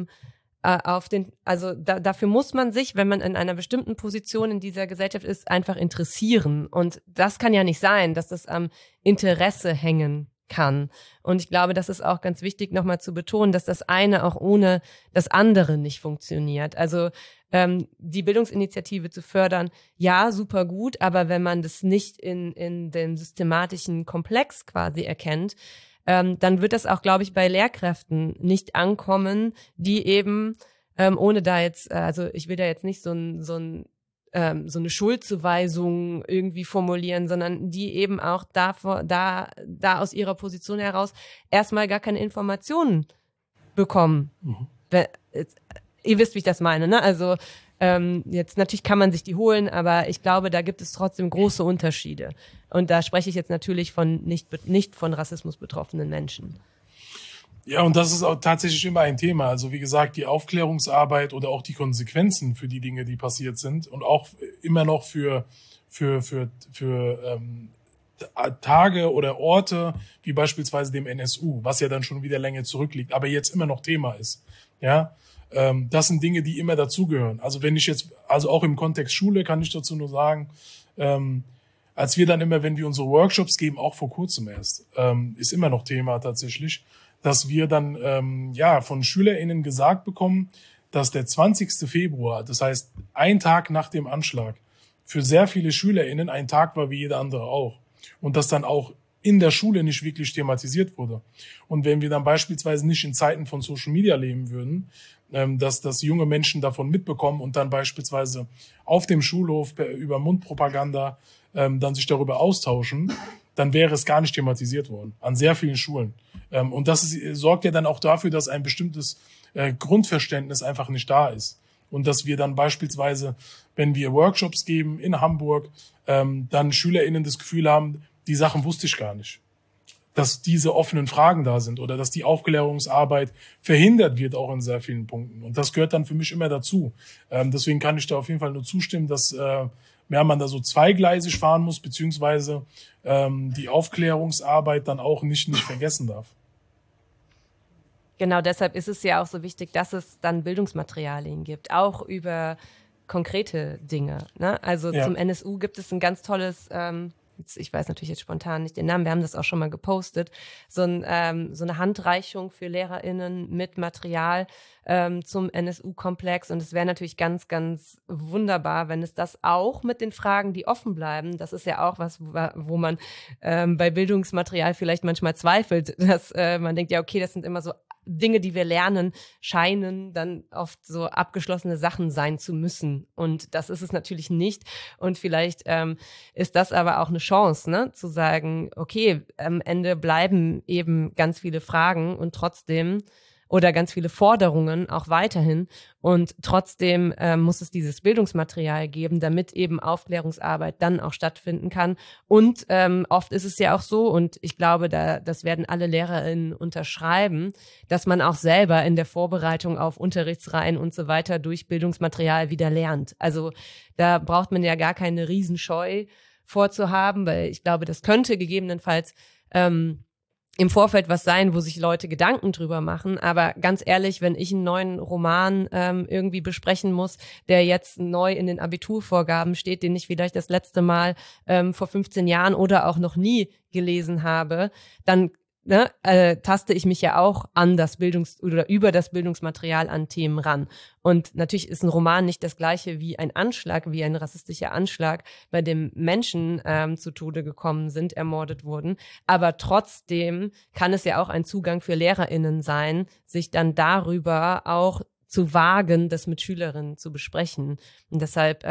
dafür muss man sich, wenn man in einer bestimmten Position in dieser Gesellschaft ist, einfach interessieren. Und das kann ja nicht sein, dass das am Interesse hängen kann. Und ich glaube, das ist auch ganz wichtig, nochmal zu betonen, dass das eine auch ohne das andere nicht funktioniert. Also die Bildungsinitiative zu fördern, ja, super gut, aber wenn man das nicht in dem systematischen Komplex quasi erkennt, dann wird das auch, glaube ich, bei Lehrkräften nicht ankommen, die eben, ohne da jetzt, also ich will da jetzt nicht so eine Schuldzuweisung irgendwie formulieren, sondern die eben auch da aus ihrer Position heraus erstmal gar keine Informationen bekommen. Ihr wisst, wie ich das meine, ne? Also jetzt natürlich kann man sich die holen, aber ich glaube, da gibt es trotzdem große Unterschiede. Und da spreche ich jetzt natürlich von nicht von Rassismus betroffenen Menschen. Ja, und das ist auch tatsächlich immer ein Thema. Also wie gesagt, die Aufklärungsarbeit oder auch die Konsequenzen für die Dinge, die passiert sind und auch immer noch für Tage oder Orte wie beispielsweise dem NSU, was ja dann schon wieder länger zurückliegt, aber jetzt immer noch Thema ist. Ja, das sind Dinge, die immer dazugehören. Also also auch im Kontext Schule kann ich dazu nur sagen, als wir dann immer, wenn wir unsere Workshops geben, auch vor kurzem erst, ist immer noch Thema tatsächlich, dass wir dann von SchülerInnen gesagt bekommen, dass der 20. Februar, das heißt ein Tag nach dem Anschlag, für sehr viele SchülerInnen ein Tag war wie jeder andere auch. Und das dann auch in der Schule nicht wirklich thematisiert wurde. Und wenn wir dann beispielsweise nicht in Zeiten von Social Media leben würden, dass junge Menschen davon mitbekommen und dann beispielsweise auf dem Schulhof über Mundpropaganda dann sich darüber austauschen, dann wäre es gar nicht thematisiert worden, an sehr vielen Schulen. Und das sorgt ja dann auch dafür, dass ein bestimmtes Grundverständnis einfach nicht da ist. Und dass wir dann beispielsweise, wenn wir Workshops geben in Hamburg, dann SchülerInnen das Gefühl haben, die Sachen wusste ich gar nicht. Dass diese offenen Fragen da sind oder dass die Aufklärungsarbeit verhindert wird auch in sehr vielen Punkten. Und das gehört dann für mich immer dazu. Deswegen kann ich da auf jeden Fall nur zustimmen, dass man da so zweigleisig fahren muss, beziehungsweise die Aufklärungsarbeit dann auch nicht vergessen darf. Genau, deshalb ist es ja auch so wichtig, dass es dann Bildungsmaterialien gibt, auch über konkrete Dinge. Ne? Also zum NSU gibt es ein ganz tolles, ich weiß natürlich jetzt spontan nicht den Namen, wir haben das auch schon mal gepostet, so eine Handreichung für LehrerInnen mit Material zum NSU-Komplex. Und es wäre natürlich ganz, ganz wunderbar, wenn es das auch mit den Fragen, die offen bleiben, das ist ja auch was, wo man bei Bildungsmaterial vielleicht manchmal zweifelt, dass man denkt, ja okay, das sind immer so Dinge, die wir lernen, scheinen dann oft so abgeschlossene Sachen sein zu müssen. Und das ist es natürlich nicht. Und vielleicht ist das aber auch eine Chance, ne, zu sagen, okay, am Ende bleiben eben ganz viele Fragen und trotzdem oder ganz viele Forderungen auch weiterhin. Und trotzdem muss es dieses Bildungsmaterial geben, damit eben Aufklärungsarbeit dann auch stattfinden kann. Und oft ist es ja auch so, und ich glaube, das werden alle LehrerInnen unterschreiben, dass man auch selber in der Vorbereitung auf Unterrichtsreihen und so weiter durch Bildungsmaterial wieder lernt. Also da braucht man ja gar keine Riesenscheu vorzuhaben, weil ich glaube, das könnte gegebenenfalls im Vorfeld was sein, wo sich Leute Gedanken drüber machen. Aber ganz ehrlich, wenn ich einen neuen Roman irgendwie besprechen muss, der jetzt neu in den Abiturvorgaben steht, den ich vielleicht das letzte Mal vor 15 Jahren oder auch noch nie gelesen habe, dann taste ich mich ja auch an das über das Bildungsmaterial an Themen ran. Und natürlich ist ein Roman nicht das gleiche wie ein Anschlag, wie ein rassistischer Anschlag, bei dem Menschen zu Tode gekommen sind, ermordet wurden. Aber trotzdem kann es ja auch ein Zugang für LehrerInnen sein, sich dann darüber auch zu wagen, das mit Schülerinnen zu besprechen. Und deshalb,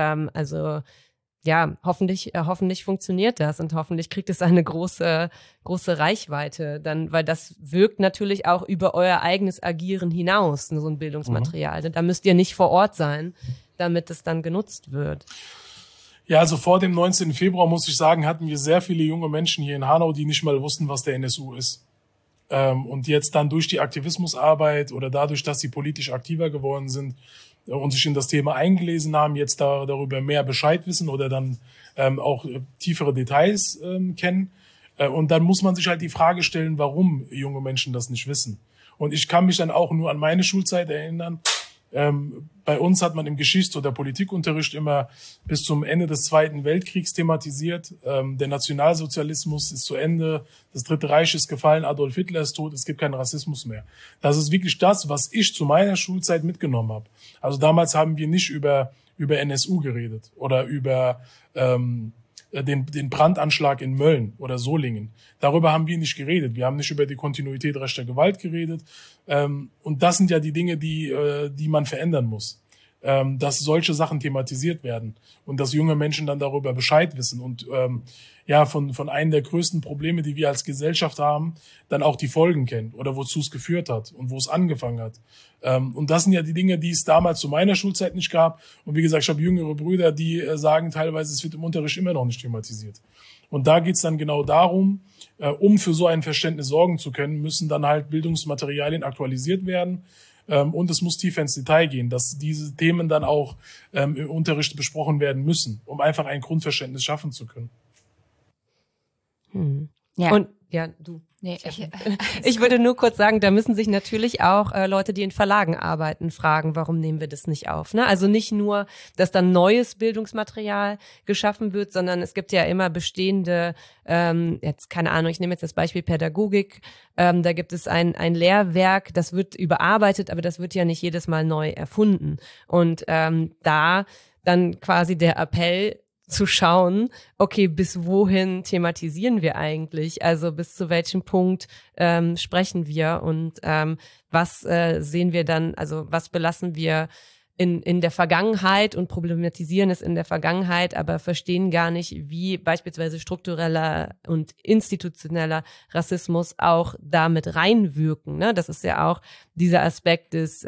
hoffentlich funktioniert das und hoffentlich kriegt es eine große Reichweite, dann, weil das wirkt natürlich auch über euer eigenes Agieren hinaus, so ein Bildungsmaterial. Da müsst ihr nicht vor Ort sein, damit es dann genutzt wird. Ja, also vor dem 19. Februar, muss ich sagen, hatten wir sehr viele junge Menschen hier in Hanau, die nicht mal wussten, was der NSU ist. Und jetzt dann durch die Aktivismusarbeit oder dadurch, dass sie politisch aktiver geworden sind, und sich in das Thema eingelesen haben, jetzt darüber mehr Bescheid wissen oder dann auch tiefere Details kennen. Und dann muss man sich halt die Frage stellen, warum junge Menschen das nicht wissen. Und ich kann mich dann auch nur an meine Schulzeit erinnern. Bei uns hat man im Geschichts- oder Politikunterricht immer bis zum Ende des Zweiten Weltkriegs thematisiert. Der Nationalsozialismus ist zu Ende, das Dritte Reich ist gefallen, Adolf Hitler ist tot, es gibt keinen Rassismus mehr. Das ist wirklich das, was ich zu meiner Schulzeit mitgenommen habe. Also damals haben wir nicht über NSU geredet oder über den Brandanschlag in Mölln oder Solingen. Darüber haben wir nicht geredet. Wir haben nicht über die Kontinuität rechter Gewalt geredet. Und das sind ja die Dinge, die man verändern muss. Dass solche Sachen thematisiert werden und dass junge Menschen dann darüber Bescheid wissen und von einem der größten Probleme, die wir als Gesellschaft haben, dann auch die Folgen kennen oder wozu es geführt hat und wo es angefangen hat. Und das sind ja die Dinge, die es damals zu meiner Schulzeit nicht gab. Und wie gesagt, ich habe jüngere Brüder, die sagen teilweise, es wird im Unterricht immer noch nicht thematisiert. Und da geht's dann genau darum, um für so ein Verständnis sorgen zu können, müssen dann halt Bildungsmaterialien aktualisiert werden. Und es muss tiefer ins Detail gehen, dass diese Themen dann auch im Unterricht besprochen werden müssen, um einfach ein Grundverständnis schaffen zu können. Ja. Und du. Nee, ich würde nur kurz sagen, da müssen sich natürlich auch Leute, die in Verlagen arbeiten, fragen, warum nehmen wir das nicht auf? Ne? Also nicht nur, dass dann neues Bildungsmaterial geschaffen wird, sondern es gibt ja immer bestehende, jetzt keine Ahnung, ich nehme jetzt das Beispiel Pädagogik, da gibt es ein Lehrwerk, das wird überarbeitet, aber das wird ja nicht jedes Mal neu erfunden. Und da dann quasi der Appell, zu schauen, okay, bis wohin thematisieren wir eigentlich? Also bis zu welchem Punkt sprechen wir und was sehen wir dann, also was belassen wir in der Vergangenheit und problematisieren es in der Vergangenheit, aber verstehen gar nicht, wie beispielsweise struktureller und institutioneller Rassismus auch damit reinwirken. Ne? Das ist ja auch dieser Aspekt des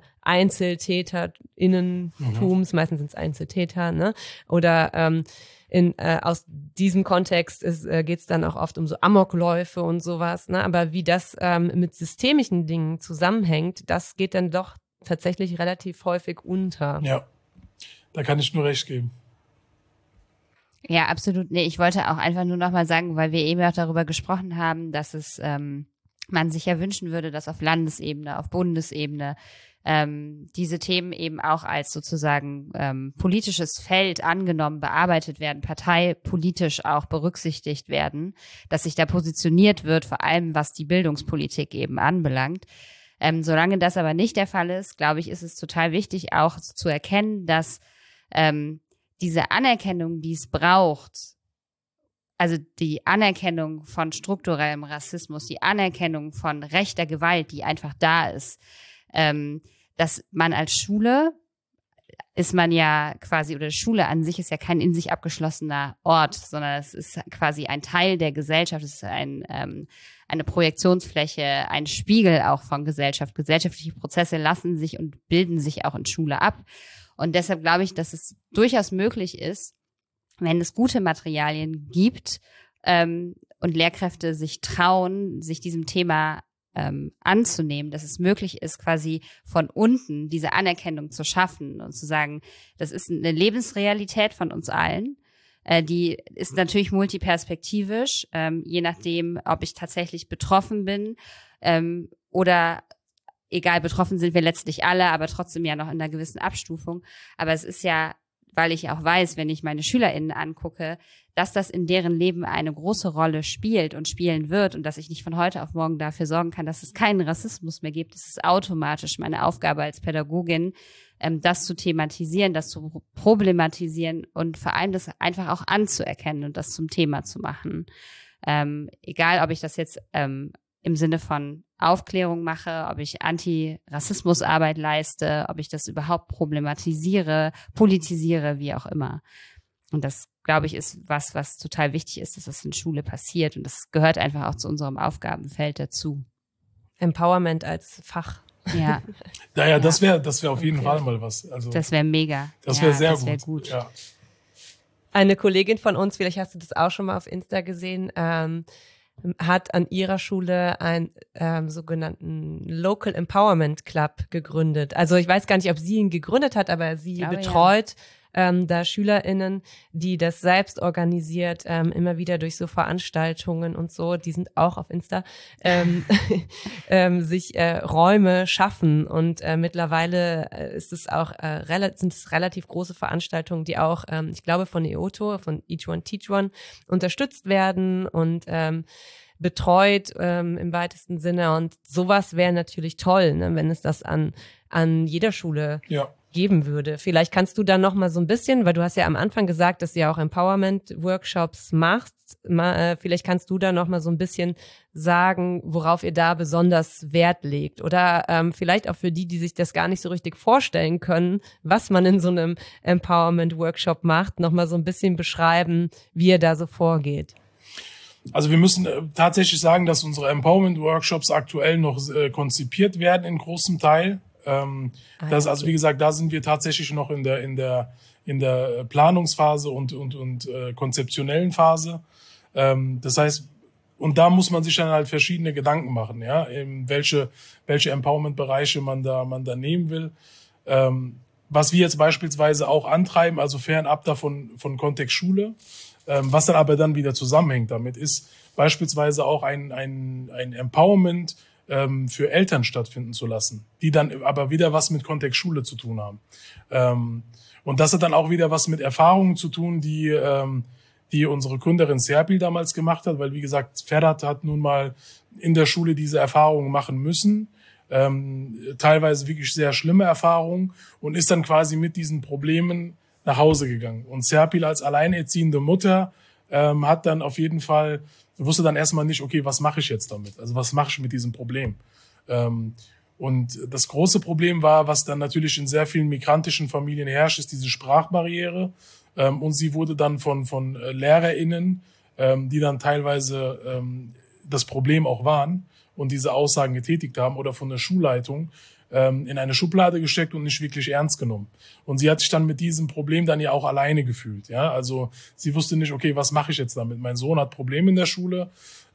EinzeltäterInnentums, meistens sind es Einzeltäter, ne? Oder aus diesem Kontext geht es dann auch oft um so Amokläufe und sowas, ne? Aber wie das mit systemischen Dingen zusammenhängt, das geht dann doch tatsächlich relativ häufig unter. Ja, da kann ich nur recht geben. Ja, absolut. Nee, ich wollte auch einfach nur nochmal sagen, weil wir eben auch darüber gesprochen haben, dass es man sich ja wünschen würde, dass auf Landesebene, auf Bundesebene diese Themen eben auch als sozusagen politisches Feld angenommen, bearbeitet werden, parteipolitisch auch berücksichtigt werden, dass sich da positioniert wird, vor allem was die Bildungspolitik eben anbelangt. Solange das aber nicht der Fall ist, glaube ich, ist es total wichtig, auch zu erkennen, dass diese Anerkennung, die es braucht, also die Anerkennung von strukturellem Rassismus, die Anerkennung von rechter Gewalt, die einfach da ist, dass man als Schule ist man ja quasi, oder Schule an sich ist ja kein in sich abgeschlossener Ort, sondern es ist quasi ein Teil der Gesellschaft, es ist eine Projektionsfläche, ein Spiegel auch von Gesellschaft. Gesellschaftliche Prozesse lassen sich und bilden sich auch in Schule ab. Und deshalb glaube ich, dass es durchaus möglich ist, wenn es gute Materialien gibt und Lehrkräfte sich trauen, sich diesem Thema anzunehmen, dass es möglich ist, quasi von unten diese Anerkennung zu schaffen und zu sagen, das ist eine Lebensrealität von uns allen. Die ist natürlich multiperspektivisch, je nachdem, ob ich tatsächlich betroffen bin oder egal, betroffen sind wir letztlich alle, aber trotzdem ja noch in einer gewissen Abstufung. Aber es ist ja, weil ich auch weiß, wenn ich meine SchülerInnen angucke, dass das in deren Leben eine große Rolle spielt und spielen wird und dass ich nicht von heute auf morgen dafür sorgen kann, dass es keinen Rassismus mehr gibt. Es ist automatisch meine Aufgabe als Pädagogin, das zu thematisieren, das zu problematisieren und vor allem das einfach auch anzuerkennen und das zum Thema zu machen. Egal, ob ich das jetzt im Sinne von Aufklärung mache, ob ich Antirassismusarbeit leiste, ob ich das überhaupt problematisiere, politisiere, wie auch immer. Und das, glaube ich, ist was total wichtig ist, dass das in Schule passiert. Und das gehört einfach auch zu unserem Aufgabenfeld dazu. Empowerment als Fach. Ja. Naja, das wäre auf jeden Fall mal was. Also, das wäre mega. Das wäre sehr gut. Ja. Eine Kollegin von uns, vielleicht hast du das auch schon mal auf Insta gesehen, hat an ihrer Schule einen sogenannten Local Empowerment Club gegründet. Also ich weiß gar nicht, ob sie ihn gegründet hat, aber sie betreut da SchülerInnen, die das selbst organisiert, immer wieder durch so Veranstaltungen und so, die sind auch auf Insta, sich Räume schaffen. Und mittlerweile ist es auch sind es relativ große Veranstaltungen, die auch, ich glaube, von EOTO, von Each One Teach One, unterstützt werden und betreut im weitesten Sinne. Und sowas wäre natürlich toll, ne, wenn es das an jeder Schule geben würde. Vielleicht kannst du da noch mal so ein bisschen, weil du hast ja am Anfang gesagt, dass du ja auch Empowerment-Workshops machst. Vielleicht kannst du da noch mal so ein bisschen sagen, worauf ihr da besonders Wert legt. Oder vielleicht auch für die sich das gar nicht so richtig vorstellen können, was man in so einem Empowerment-Workshop macht, noch mal so ein bisschen beschreiben, wie ihr da so vorgeht. Also wir müssen tatsächlich sagen, dass unsere Empowerment-Workshops aktuell noch konzipiert werden in großem Teil. Das, also wie gesagt, da sind wir tatsächlich noch in der Planungsphase und konzeptionellen Phase. Das heißt, und da muss man sich dann halt verschiedene Gedanken machen, ja, welche Empowerment-Bereiche man da nehmen will. Was wir jetzt beispielsweise auch antreiben, also fernab davon von Kontext Schule, was dann aber dann wieder zusammenhängt damit, ist beispielsweise auch ein Empowerment für Eltern stattfinden zu lassen, die dann aber wieder was mit Kontext Schule zu tun haben. Und das hat dann auch wieder was mit Erfahrungen zu tun, die unsere Gründerin Serpil damals gemacht hat, weil wie gesagt, Ferhat hat nun mal in der Schule diese Erfahrungen machen müssen, teilweise wirklich sehr schlimme Erfahrungen, und ist dann quasi mit diesen Problemen nach Hause gegangen. Und Serpil als alleinerziehende Mutter hat dann auf jeden Fall, wusste dann erstmal nicht, okay, was mache ich jetzt damit? Also was mache ich mit diesem Problem? Und das große Problem war, was dann natürlich in sehr vielen migrantischen Familien herrscht, ist diese Sprachbarriere. Und sie wurde dann von LehrerInnen, die dann teilweise das Problem auch waren und diese Aussagen getätigt haben, oder von der Schulleitung, in eine Schublade gesteckt und nicht wirklich ernst genommen. Und sie hat sich dann mit diesem Problem dann ja auch alleine gefühlt. Ja, also sie wusste nicht, okay, was mache ich jetzt damit? Mein Sohn hat Probleme in der Schule,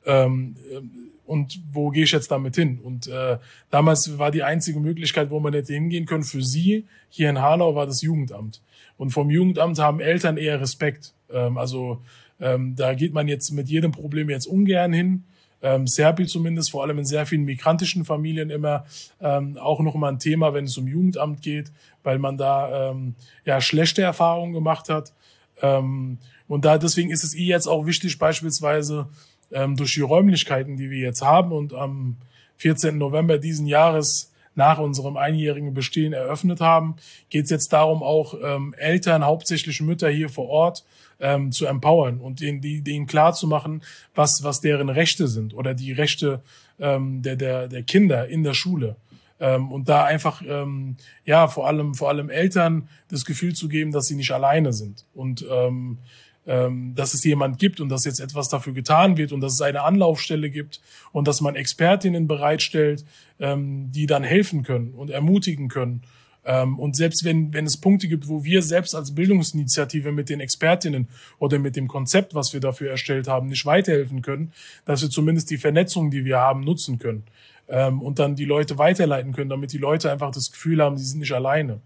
und wo gehe ich jetzt damit hin? Und damals war die einzige Möglichkeit, wo man hätte hingehen können für sie, hier in Hanau, war das Jugendamt. Und vom Jugendamt haben Eltern eher Respekt. Da geht man jetzt mit jedem Problem jetzt ungern hin. Serpil zumindest, vor allem in sehr vielen migrantischen Familien immer auch noch mal ein Thema, wenn es um Jugendamt geht, weil man da schlechte Erfahrungen gemacht hat. Und deswegen ist es jetzt auch wichtig, beispielsweise durch die Räumlichkeiten, die wir jetzt haben und am 14. November diesen Jahres nach unserem einjährigen Bestehen eröffnet haben, geht es jetzt darum, auch Eltern, hauptsächlich Mütter hier vor Ort, zu empowern und denen klar zu machen, was deren Rechte sind oder die Rechte der Kinder in der Schule. Und da einfach vor allem Eltern das Gefühl zu geben, dass sie nicht alleine sind und dass es jemand gibt und dass jetzt etwas dafür getan wird und dass es eine Anlaufstelle gibt und dass man Expertinnen bereitstellt, die dann helfen können und ermutigen können. Und selbst wenn es Punkte gibt, wo wir selbst als Bildungsinitiative mit den Expertinnen oder mit dem Konzept, was wir dafür erstellt haben, nicht weiterhelfen können, dass wir zumindest die Vernetzung, die wir haben, nutzen können und dann die Leute weiterleiten können, damit die Leute einfach das Gefühl haben, sie sind nicht alleine.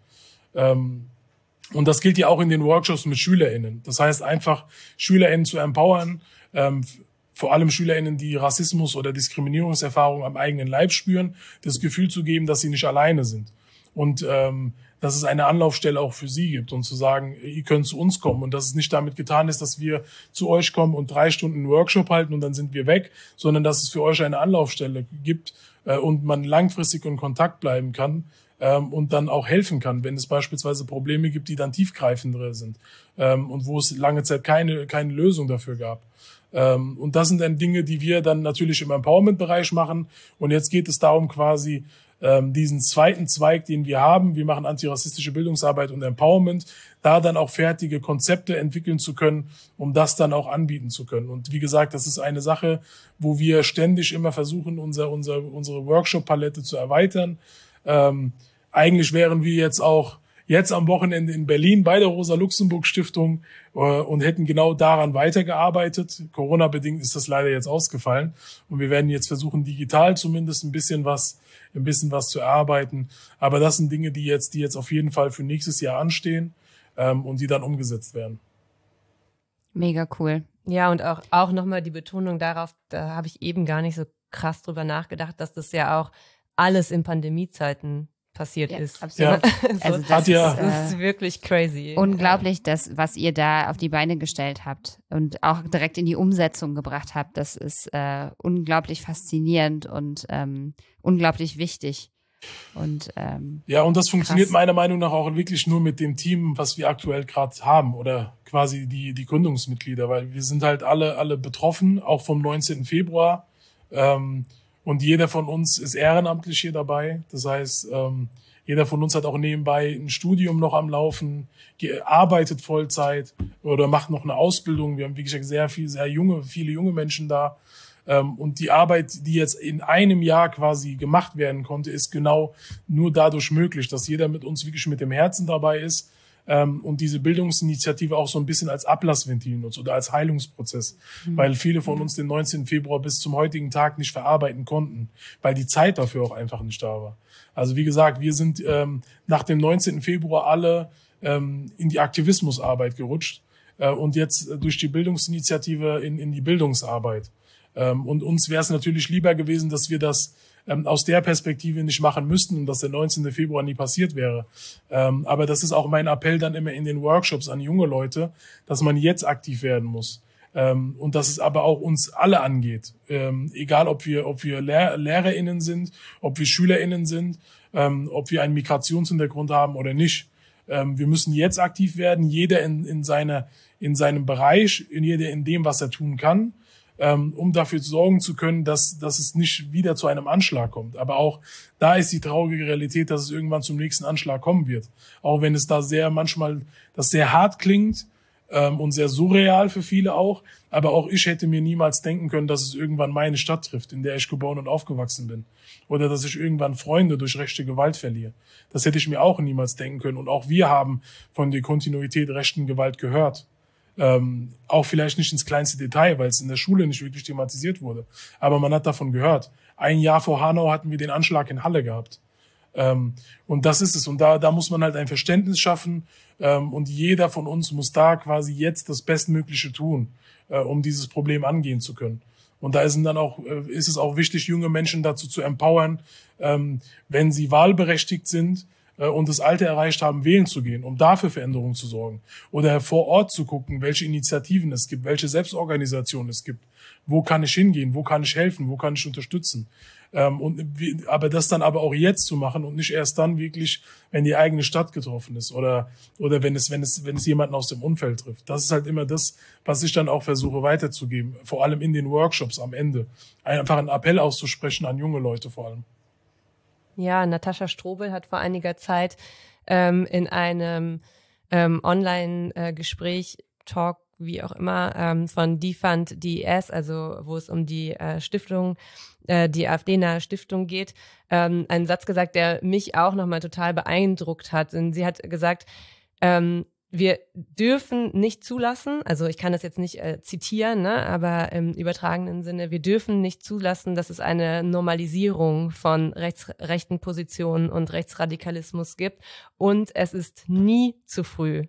Und das gilt ja auch in den Workshops mit SchülerInnen. Das heißt, einfach SchülerInnen zu empowern, vor allem SchülerInnen, die Rassismus oder Diskriminierungserfahrungen am eigenen Leib spüren, das Gefühl zu geben, dass sie nicht alleine sind. Und dass es eine Anlaufstelle auch für sie gibt und zu sagen, ihr könnt zu uns kommen und dass es nicht damit getan ist, dass wir zu euch kommen und 3 Stunden einen Workshop halten und dann sind wir weg, sondern dass es für euch eine Anlaufstelle gibt und man langfristig in Kontakt bleiben kann und dann auch helfen kann, wenn es beispielsweise Probleme gibt, die dann tiefgreifendere sind und wo es lange Zeit keine Lösung dafür gab. Und das sind dann Dinge, die wir dann natürlich im Empowerment-Bereich machen. Und jetzt geht es darum, quasi diesen zweiten Zweig, den wir haben, wir machen antirassistische Bildungsarbeit und Empowerment, da dann auch fertige Konzepte entwickeln zu können, um das dann auch anbieten zu können. Und wie gesagt, das ist eine Sache, wo wir ständig immer versuchen, unsere Workshop-Palette zu erweitern. Eigentlich wären wir jetzt am Wochenende in Berlin bei der Rosa-Luxemburg-Stiftung und hätten genau daran weitergearbeitet. Corona-bedingt ist das leider jetzt ausgefallen. Und wir werden jetzt versuchen, digital zumindest ein bisschen was zu erarbeiten. Aber das sind Dinge, die jetzt auf jeden Fall für nächstes Jahr anstehen und die dann umgesetzt werden. Mega cool. Ja, und auch nochmal die Betonung darauf, da habe ich eben gar nicht so krass drüber nachgedacht, dass das ja auch alles in Pandemiezeiten passiert ist. Absolut. Ja. Also das ist wirklich crazy. Unglaublich, was ihr da auf die Beine gestellt habt und auch direkt in die Umsetzung gebracht habt. Das ist unglaublich faszinierend und unglaublich wichtig. Und und das funktioniert meiner Meinung nach auch wirklich nur mit dem Team, was wir aktuell gerade haben, oder quasi die Gründungsmitglieder, weil wir sind halt alle betroffen, auch vom 19. Februar. Und jeder von uns ist ehrenamtlich hier dabei. Das heißt, jeder von uns hat auch nebenbei ein Studium noch am Laufen, arbeitet Vollzeit oder macht noch eine Ausbildung. Wir haben, wie gesagt, viele junge Menschen da. Und die Arbeit, die jetzt in einem Jahr quasi gemacht werden konnte, ist genau nur dadurch möglich, dass jeder mit uns wirklich mit dem Herzen dabei ist und diese Bildungsinitiative auch so ein bisschen als Ablassventil nutzt oder als Heilungsprozess, weil viele von uns den 19. Februar bis zum heutigen Tag nicht verarbeiten konnten, weil die Zeit dafür auch einfach nicht da war. Also wie gesagt, wir sind nach dem 19. Februar alle in die Aktivismusarbeit gerutscht und jetzt durch die Bildungsinitiative in die Bildungsarbeit. Und uns wäre es natürlich lieber gewesen, dass wir das aus der Perspektive nicht machen müssten und dass der 19. Februar nie passiert wäre. Aber das ist auch mein Appell dann immer in den Workshops an junge Leute, dass man jetzt aktiv werden muss. Und dass es aber auch uns alle angeht. Egal, ob wir LehrerInnen sind, ob wir SchülerInnen sind, ob wir einen Migrationshintergrund haben oder nicht. Wir müssen jetzt aktiv werden, jeder in seinem Bereich, jeder in dem, was er tun kann, um dafür sorgen zu können, dass es nicht wieder zu einem Anschlag kommt. Aber auch da ist die traurige Realität, dass es irgendwann zum nächsten Anschlag kommen wird. Auch wenn es da manchmal das sehr hart klingt und sehr surreal für viele auch. Aber auch ich hätte mir niemals denken können, dass es irgendwann meine Stadt trifft, in der ich geboren und aufgewachsen bin. Oder dass ich irgendwann Freunde durch rechte Gewalt verliere. Das hätte ich mir auch niemals denken können. Und auch wir haben von der Kontinuität rechten Gewalt gehört. Auch vielleicht nicht ins kleinste Detail, weil es in der Schule nicht wirklich thematisiert wurde. Aber man hat davon gehört. Ein Jahr vor Hanau hatten wir den Anschlag in Halle gehabt. Und das ist es. Und da muss man halt ein Verständnis schaffen. Und jeder von uns muss da quasi jetzt das Bestmögliche tun, um dieses Problem angehen zu können. Und da ist es auch wichtig, junge Menschen dazu zu empowern, wenn sie wahlberechtigt sind, und das Alter erreicht haben, wählen zu gehen, um dafür Veränderungen zu sorgen. Oder vor Ort zu gucken, welche Initiativen es gibt, welche Selbstorganisationen es gibt. Wo kann ich hingehen? Wo kann ich helfen? Wo kann ich unterstützen? Aber das dann aber auch jetzt zu machen und nicht erst dann wirklich, wenn die eigene Stadt getroffen ist oder wenn es jemanden aus dem Umfeld trifft. Das ist halt immer das, was ich dann auch versuche weiterzugeben. Vor allem in den Workshops am Ende. Einfach einen Appell auszusprechen an junge Leute vor allem. Ja, Natascha Strobel hat vor einiger Zeit in einem Online-Gespräch, Talk, wie auch immer, von Defund DES, also wo es um die Stiftung, die AfD-nahe Stiftung geht, einen Satz gesagt, der mich auch nochmal total beeindruckt hat. Und sie hat gesagt, wir dürfen nicht zulassen, also ich kann das jetzt nicht zitieren, ne, aber im übertragenen Sinne, wir dürfen nicht zulassen, dass es eine Normalisierung von rechten Positionen und Rechtsradikalismus gibt. Und es ist nie zu früh,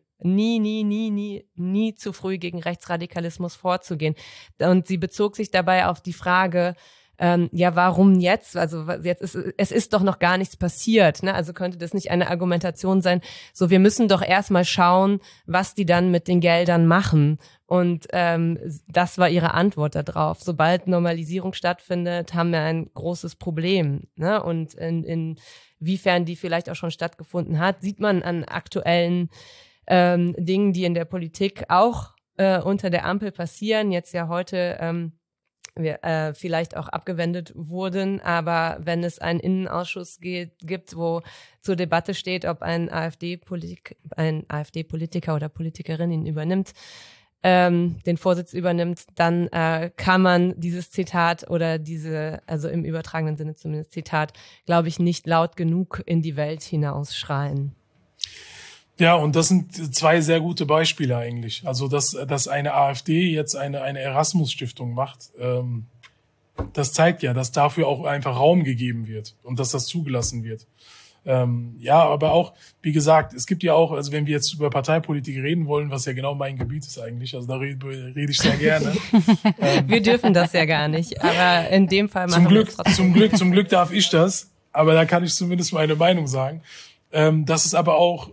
nie zu früh gegen Rechtsradikalismus vorzugehen. Und sie bezog sich dabei auf die Frage, warum jetzt? Also es ist doch noch gar nichts passiert, ne? Also könnte das nicht eine Argumentation sein, so wir müssen doch erstmal schauen, was die dann mit den Geldern machen. Und das war ihre Antwort darauf. Sobald Normalisierung stattfindet, haben wir ein großes Problem, ne? Und inwiefern die vielleicht auch schon stattgefunden hat, sieht man an aktuellen Dingen, die in der Politik auch unter der Ampel passieren. Jetzt ja heute vielleicht auch abgewendet wurden, aber wenn es einen Innenausschuss gibt, wo zur Debatte steht, ob ein AfD-Politiker oder Politikerin ihn übernimmt, den Vorsitz übernimmt, dann kann man dieses Zitat oder also im übertragenen Sinne zumindest Zitat, glaube ich, nicht laut genug in die Welt hinausschreien. Ja, und das sind zwei sehr gute Beispiele eigentlich. Also, dass eine AfD jetzt eine Erasmus-Stiftung macht, das zeigt ja, dass dafür auch einfach Raum gegeben wird und dass das zugelassen wird. Aber auch, wie gesagt, es gibt ja auch, also wenn wir jetzt über Parteipolitik reden wollen, was ja genau mein Gebiet ist eigentlich, also da rede ich sehr gerne. Wir dürfen das ja gar nicht, aber in dem Fall machen wir es trotzdem. Zum Glück darf ich das, aber da kann ich zumindest meine Meinung sagen, dass es aber auch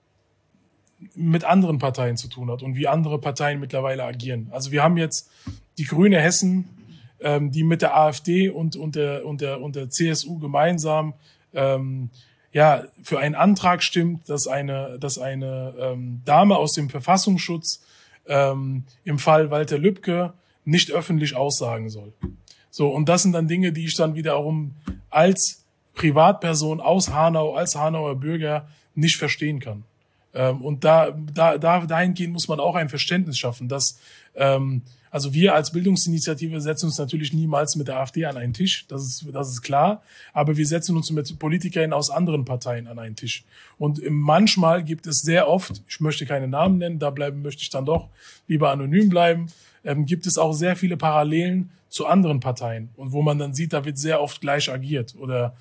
mit anderen Parteien zu tun hat und wie andere Parteien mittlerweile agieren. Also wir haben jetzt die Grüne Hessen, die mit der AfD und der CSU gemeinsam für einen Antrag stimmt, dass eine Dame aus dem Verfassungsschutz im Fall Walter Lübcke nicht öffentlich aussagen soll. So, und das sind dann Dinge, die ich dann wiederum als Privatperson aus Hanau, als Hanauer Bürger nicht verstehen kann. Und dahingehend muss man auch ein Verständnis schaffen, dass also wir als Bildungsinitiative setzen uns natürlich niemals mit der AfD an einen Tisch, das ist klar, aber wir setzen uns mit Politikern aus anderen Parteien an einen Tisch. Und manchmal gibt es sehr oft, ich möchte keine Namen nennen, möchte ich dann doch lieber anonym bleiben, gibt es auch sehr viele Parallelen zu anderen Parteien und wo man dann sieht, da wird sehr oft gleich agiert oder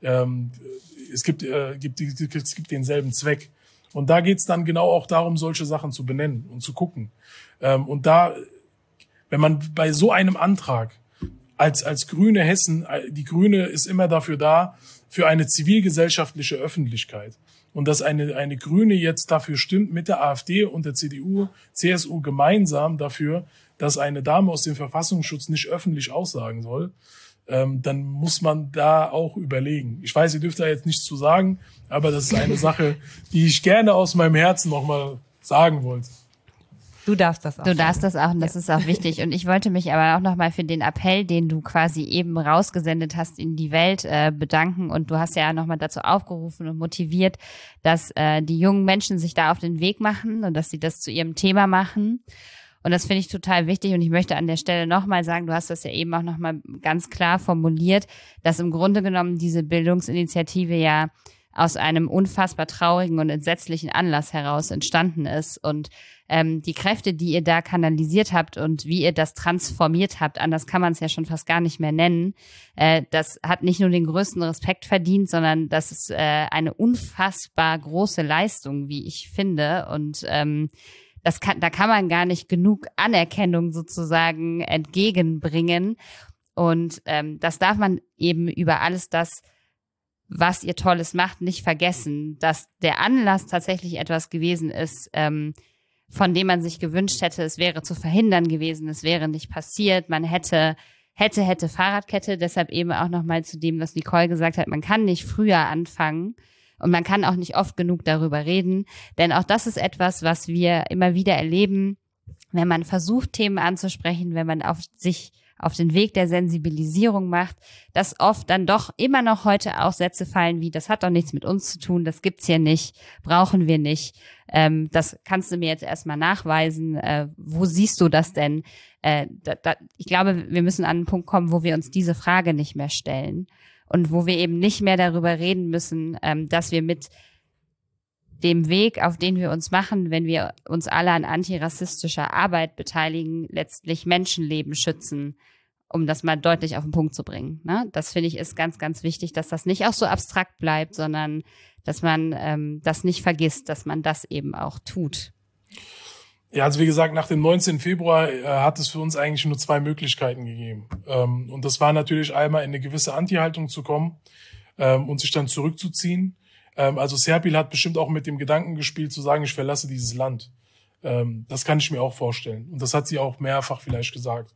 es gibt denselben Zweck. Und da geht's dann genau auch darum, solche Sachen zu benennen und zu gucken. Und da, wenn man bei so einem Antrag als Grüne Hessen, die Grüne ist immer dafür da, für eine zivilgesellschaftliche Öffentlichkeit. Und dass eine Grüne jetzt dafür stimmt, mit der AfD und der CDU, CSU gemeinsam dafür, dass eine Dame aus dem Verfassungsschutz nicht öffentlich aussagen soll, dann muss man da auch überlegen. Ich weiß, ihr dürft da jetzt nichts zu sagen, aber das ist eine Sache, die ich gerne aus meinem Herzen nochmal sagen wollte. Du darfst das auch. Du darfst das auch und das ist auch wichtig. Und ich wollte mich aber auch nochmal für den Appell, den du quasi eben rausgesendet hast in die Welt, bedanken. Und du hast ja nochmal dazu aufgerufen und motiviert, dass die jungen Menschen sich da auf den Weg machen und dass sie das zu ihrem Thema machen. Und das finde ich total wichtig. Und ich möchte an der Stelle nochmal sagen, du hast das ja eben auch nochmal ganz klar formuliert, dass im Grunde genommen diese Bildungsinitiative ja aus einem unfassbar traurigen und entsetzlichen Anlass heraus entstanden ist. Und die Kräfte, die ihr da kanalisiert habt und wie ihr das transformiert habt, anders kann man es ja schon fast gar nicht mehr nennen, das hat nicht nur den größten Respekt verdient, sondern das ist eine unfassbar große Leistung, wie ich finde. Und da kann man gar nicht genug Anerkennung sozusagen entgegenbringen. Und das darf man eben über alles das, was ihr Tolles macht, nicht vergessen, dass der Anlass tatsächlich etwas gewesen ist, von dem man sich gewünscht hätte, es wäre zu verhindern gewesen, es wäre nicht passiert, man hätte Fahrradkette, deshalb eben auch nochmal zu dem, was Nicole gesagt hat, man kann nicht früher anfangen und man kann auch nicht oft genug darüber reden, denn auch das ist etwas, was wir immer wieder erleben, wenn man versucht, Themen anzusprechen, wenn man auf den Weg der Sensibilisierung macht, dass oft dann doch immer noch heute auch Sätze fallen wie, das hat doch nichts mit uns zu tun, das gibt's hier nicht, brauchen wir nicht. Das kannst du mir jetzt erstmal nachweisen. Wo siehst du das denn? Ich glaube, wir müssen an einen Punkt kommen, wo wir uns diese Frage nicht mehr stellen und wo wir eben nicht mehr darüber reden müssen, dass wir mit dem Weg, auf den wir uns machen, wenn wir uns alle an antirassistischer Arbeit beteiligen, letztlich Menschenleben schützen, um das mal deutlich auf den Punkt zu bringen. Ne? Das finde ich ist ganz, ganz wichtig, dass das nicht auch so abstrakt bleibt, sondern dass man das nicht vergisst, dass man das eben auch tut. Ja, also wie gesagt, nach dem 19. Februar hat es für uns eigentlich nur zwei Möglichkeiten gegeben. Und das war natürlich einmal in eine gewisse Anti-Haltung zu kommen und sich dann zurückzuziehen. Also Serpil hat bestimmt auch mit dem Gedanken gespielt, zu sagen, ich verlasse dieses Land. Das kann ich mir auch vorstellen. Und das hat sie auch mehrfach vielleicht gesagt.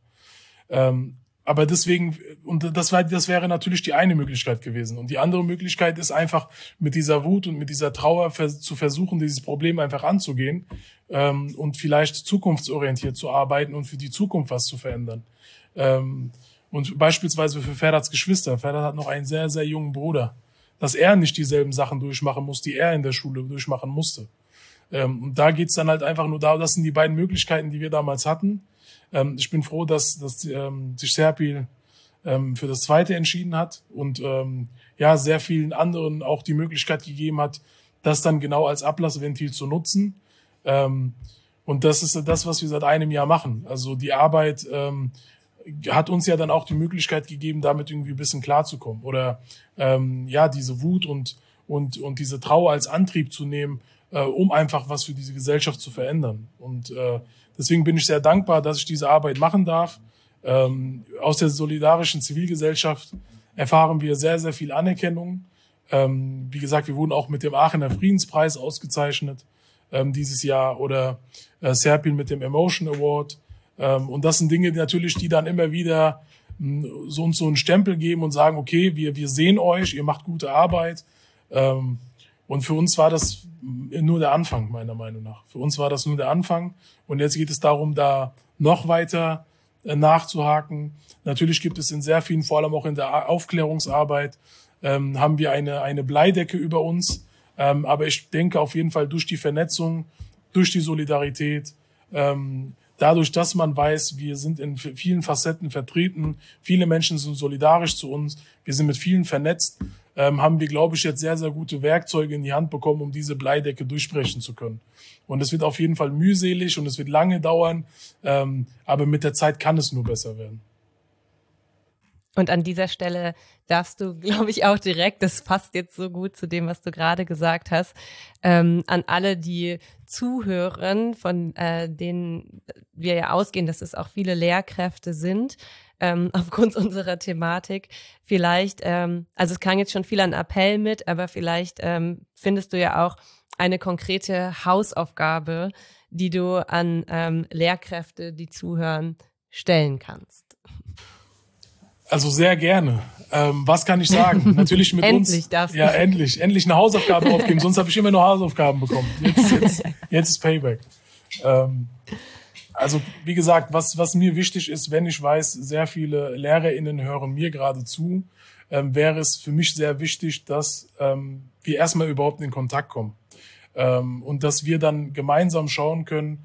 Aber deswegen, und das wäre natürlich die eine Möglichkeit gewesen. Und die andere Möglichkeit ist einfach mit dieser Wut und mit dieser Trauer zu versuchen, dieses Problem einfach anzugehen und vielleicht zukunftsorientiert zu arbeiten und für die Zukunft was zu verändern. Und beispielsweise für Ferhats Geschwister. Ferhat hat noch einen sehr, sehr jungen Bruder, dass er nicht dieselben Sachen durchmachen muss, die er in der Schule durchmachen musste. Und da geht's dann halt einfach nur darum, das sind die beiden Möglichkeiten, die wir damals hatten. Ich bin froh, dass sich Serpil für das Zweite entschieden hat und sehr vielen anderen auch die Möglichkeit gegeben hat, das dann genau als Ablassventil zu nutzen. Und das ist das, was wir seit einem Jahr machen. Also die Arbeit hat uns ja dann auch die Möglichkeit gegeben, damit irgendwie ein bisschen klarzukommen oder diese Wut und diese Trauer als Antrieb zu nehmen, um einfach was für diese Gesellschaft zu verändern. Und deswegen bin ich sehr dankbar, dass ich diese Arbeit machen darf. Aus der solidarischen Zivilgesellschaft erfahren wir sehr, sehr viel Anerkennung. Wie gesagt, wir wurden auch mit dem Aachener Friedenspreis ausgezeichnet dieses Jahr oder Serpil mit dem Emotion Award. Und das sind Dinge natürlich, die dann immer wieder so uns so einen Stempel geben und sagen, okay, wir sehen euch, ihr macht gute Arbeit. Und für uns war das nur der Anfang, meiner Meinung nach. Für uns war das nur der Anfang. Und jetzt geht es darum, da noch weiter nachzuhaken. Natürlich gibt es in sehr vielen, vor allem auch in der Aufklärungsarbeit, haben wir eine Bleidecke über uns. Aber ich denke auf jeden Fall durch die Vernetzung, durch die Solidarität, dadurch, dass man weiß, wir sind in vielen Facetten vertreten, viele Menschen sind solidarisch zu uns, wir sind mit vielen vernetzt, haben wir, glaube ich, jetzt sehr, sehr gute Werkzeuge in die Hand bekommen, um diese Bleidecke durchbrechen zu können. Und es wird auf jeden Fall mühselig und es wird lange dauern, aber mit der Zeit kann es nur besser werden. Und an dieser Stelle darfst du, glaube ich, auch direkt, das passt jetzt so gut zu dem, was du gerade gesagt hast, an alle, die zuhören, von denen wir ja ausgehen, dass es auch viele Lehrkräfte sind, aufgrund unserer Thematik. Vielleicht, also es klang jetzt schon viel an Appell mit, aber vielleicht findest du ja auch eine konkrete Hausaufgabe, die du an Lehrkräfte, die zuhören, stellen kannst. Also sehr gerne. Was kann ich sagen? Natürlich mit endlich uns. Darfst ja, endlich eine Hausaufgabe aufgeben. Sonst habe ich immer nur Hausaufgaben bekommen. Jetzt ist Payback. Also wie gesagt, was mir wichtig ist, wenn ich weiß, sehr viele LehrerInnen hören mir gerade zu, wäre es für mich sehr wichtig, dass wir erstmal überhaupt in Kontakt kommen. Und dass wir dann gemeinsam schauen können,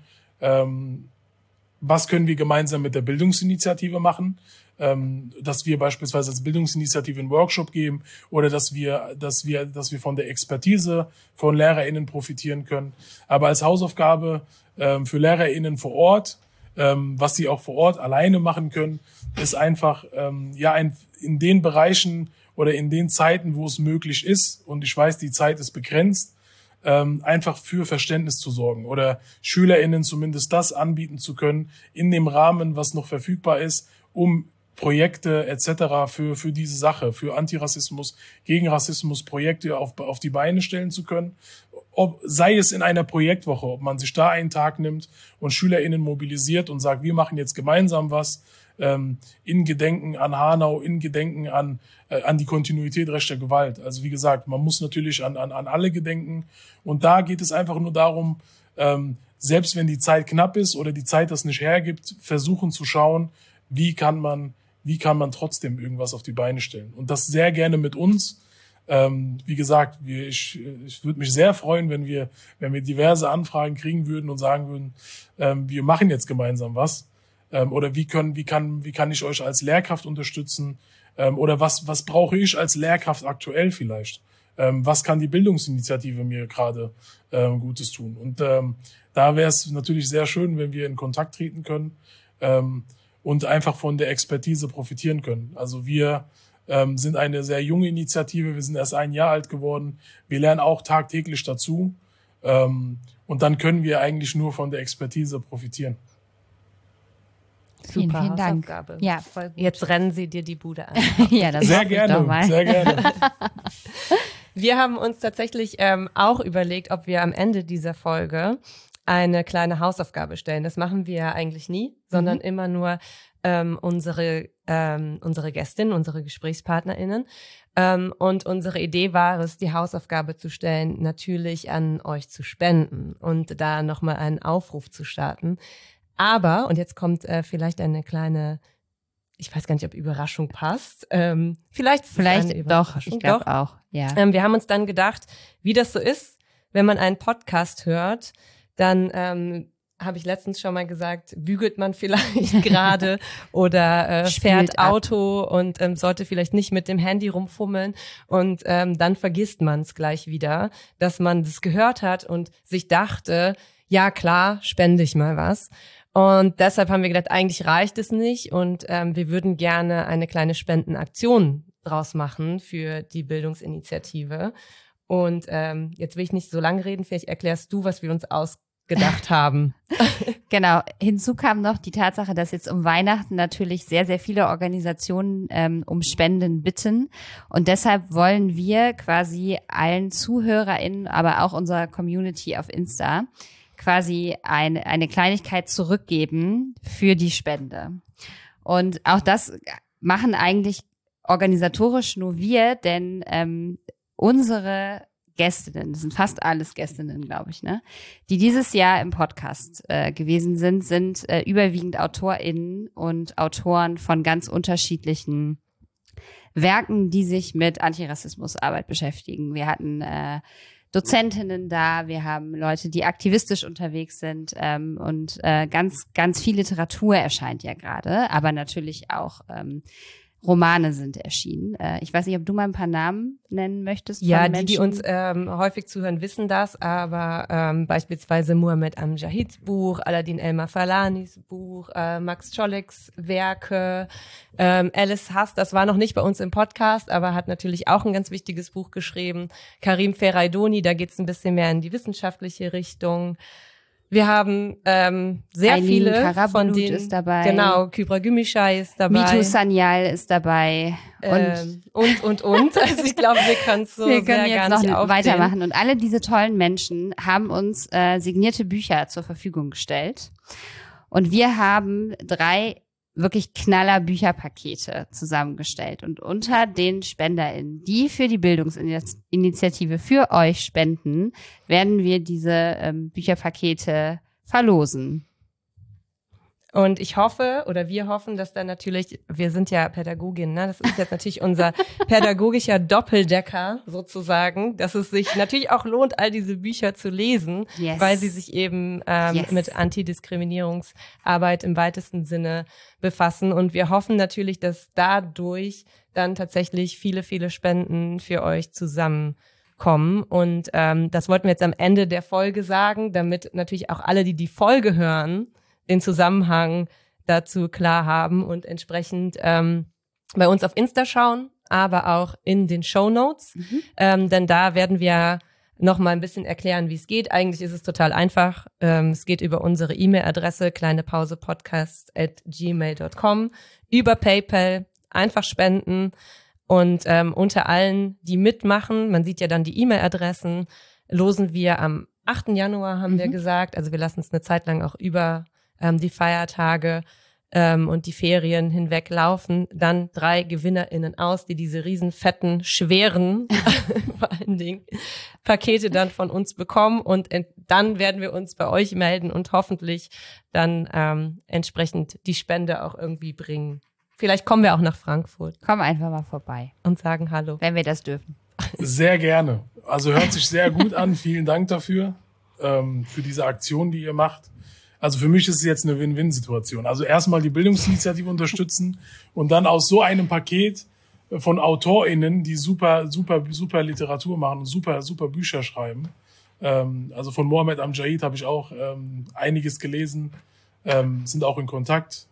was können wir gemeinsam mit der Bildungsinitiative machen, dass wir beispielsweise als Bildungsinitiative einen Workshop geben oder dass wir von der Expertise von LehrerInnen profitieren können. Aber als Hausaufgabe für LehrerInnen vor Ort, was sie auch vor Ort alleine machen können, ist einfach in den Bereichen oder in den Zeiten, wo es möglich ist, und ich weiß, die Zeit ist begrenzt, einfach für Verständnis zu sorgen oder SchülerInnen zumindest das anbieten zu können in dem Rahmen, was noch verfügbar ist, um Projekte etc. für diese Sache, für Antirassismus, gegen Rassismus Projekte auf die Beine stellen zu können. Sei es in einer Projektwoche, ob man sich da einen Tag nimmt und SchülerInnen mobilisiert und sagt, wir machen jetzt gemeinsam was, in Gedenken an Hanau, in Gedenken an die Kontinuität rechter Gewalt. Also wie gesagt, man muss natürlich an alle gedenken. Und da geht es einfach nur darum, selbst wenn die Zeit knapp ist oder die Zeit das nicht hergibt, versuchen zu schauen, wie kann man trotzdem irgendwas auf die Beine stellen. Und das sehr gerne mit uns. Wie gesagt, ich würde mich sehr freuen, wenn wir diverse Anfragen kriegen würden und sagen würden, wir machen jetzt gemeinsam was. Oder wie kann ich euch als Lehrkraft unterstützen? Oder was brauche ich als Lehrkraft aktuell vielleicht? Was kann die Bildungsinitiative mir gerade Gutes tun? Und da wäre es natürlich sehr schön, wenn wir in Kontakt treten können und einfach von der Expertise profitieren können. Also wir sind eine sehr junge Initiative, wir sind erst 1 Jahr alt geworden, wir lernen auch tagtäglich dazu und dann können wir eigentlich nur von der Expertise profitieren. Super vielen Dank. Hausaufgabe. Ja, voll gut. Jetzt rennen sie dir die Bude an. Ja, das sehr gerne, sehr gerne. Wir haben uns tatsächlich auch überlegt, ob wir am Ende dieser Folge eine kleine Hausaufgabe stellen. Das machen wir ja eigentlich nie, sondern immer nur unsere Gästinnen, unsere GesprächspartnerInnen. Und unsere Idee war es, die Hausaufgabe zu stellen, natürlich an euch zu spenden und da nochmal einen Aufruf zu starten. Aber, und jetzt kommt vielleicht eine kleine, ich weiß gar nicht, ob Überraschung passt. Vielleicht doch, ich glaube auch. Ja. Wir haben uns dann gedacht, wie das so ist, wenn man einen Podcast hört, dann habe ich letztens schon mal gesagt, bügelt man vielleicht gerade oder fährt Auto und sollte vielleicht nicht mit dem Handy rumfummeln und dann vergisst man es gleich wieder, dass man das gehört hat und sich dachte, ja klar, spende ich mal was. Und deshalb haben wir gedacht, eigentlich reicht es nicht und wir würden gerne eine kleine Spendenaktion draus machen für die Bildungsinitiative. Und jetzt will ich nicht so lange reden, vielleicht erklärst du, was wir uns ausgedacht haben. Genau, hinzu kam noch die Tatsache, dass jetzt um Weihnachten natürlich sehr, sehr viele Organisationen um Spenden bitten. Und deshalb wollen wir quasi allen ZuhörerInnen, aber auch unserer Community auf Insta quasi eine Kleinigkeit zurückgeben für die Spende. Und auch das machen eigentlich organisatorisch nur wir, denn unsere Gästinnen, das sind fast alles Gästinnen, glaube ich, ne, die dieses Jahr im Podcast gewesen sind überwiegend AutorInnen und Autoren von ganz unterschiedlichen Werken, die sich mit Antirassismusarbeit beschäftigen. Wir hatten Dozentinnen da, wir haben Leute, die aktivistisch unterwegs sind und ganz, ganz viel Literatur erscheint ja gerade, aber natürlich auch Romane sind erschienen. Ich weiß nicht, ob du mal ein paar Namen nennen möchtest. Ja, die uns häufig zuhören, wissen das, aber beispielsweise Muhammad Amjahids Buch, Aladin El-Mafalanis Buch, Max Czolleks Werke, Alice Hass, das war noch nicht bei uns im Podcast, aber hat natürlich auch ein ganz wichtiges Buch geschrieben. Karim Feraydoni, da geht's ein bisschen mehr in die wissenschaftliche Richtung. Wir haben sehr Aylin viele Karabulut von denen, ist dabei. Genau, Kübra Gümüşay ist dabei. Mitu Sanyal ist dabei. Und. Also ich glaube, wir können es so wir können sehr jetzt gar nicht noch weitermachen. Und alle diese tollen Menschen haben uns signierte Bücher zur Verfügung gestellt. Und wir haben 3 wirklich knaller Bücherpakete zusammengestellt. Und unter den SpenderInnen, die für die Bildungsinitiative für euch spenden, werden wir diese Bücherpakete verlosen. Und ich hoffe, oder wir hoffen, dass dann natürlich, wir sind ja Pädagogin, ne? Das ist jetzt natürlich unser pädagogischer Doppeldecker sozusagen, dass es sich natürlich auch lohnt, all diese Bücher zu lesen, weil sie sich eben mit Antidiskriminierungsarbeit im weitesten Sinne befassen. Und wir hoffen natürlich, dass dadurch dann tatsächlich viele, viele Spenden für euch zusammenkommen. Und das wollten wir jetzt am Ende der Folge sagen, damit natürlich auch alle, die die Folge hören, den Zusammenhang dazu klar haben und entsprechend bei uns auf Insta schauen, aber auch in den Shownotes, denn da werden wir noch mal ein bisschen erklären, wie es geht. Eigentlich ist es total einfach. Es geht über unsere E-Mail-Adresse kleinepausepodcast@gmail.com, über PayPal, einfach spenden und unter allen, die mitmachen, man sieht ja dann die E-Mail-Adressen, losen wir am 8. Januar, haben wir gesagt. Also wir lassen es eine Zeit lang auch über die Feiertage und die Ferien hinweg laufen, dann 3 GewinnerInnen aus, die diese riesen, fetten, schweren, vor allen Dingen, Pakete dann von uns bekommen und dann werden wir uns bei euch melden und hoffentlich dann entsprechend die Spende auch irgendwie bringen. Vielleicht kommen wir auch nach Frankfurt. Komm einfach mal vorbei. Und sagen Hallo. Wenn wir das dürfen. Sehr gerne. Also hört sich sehr gut an. Vielen Dank dafür, für diese Aktion, die ihr macht. Also für mich ist es jetzt eine Win-Win-Situation. Also erstmal die Bildungsinitiative unterstützen und dann aus so einem Paket von AutorInnen, die super Literatur machen und super Bücher schreiben. Also von Muhammad Amjahid habe ich auch einiges gelesen, sind auch in Kontakt.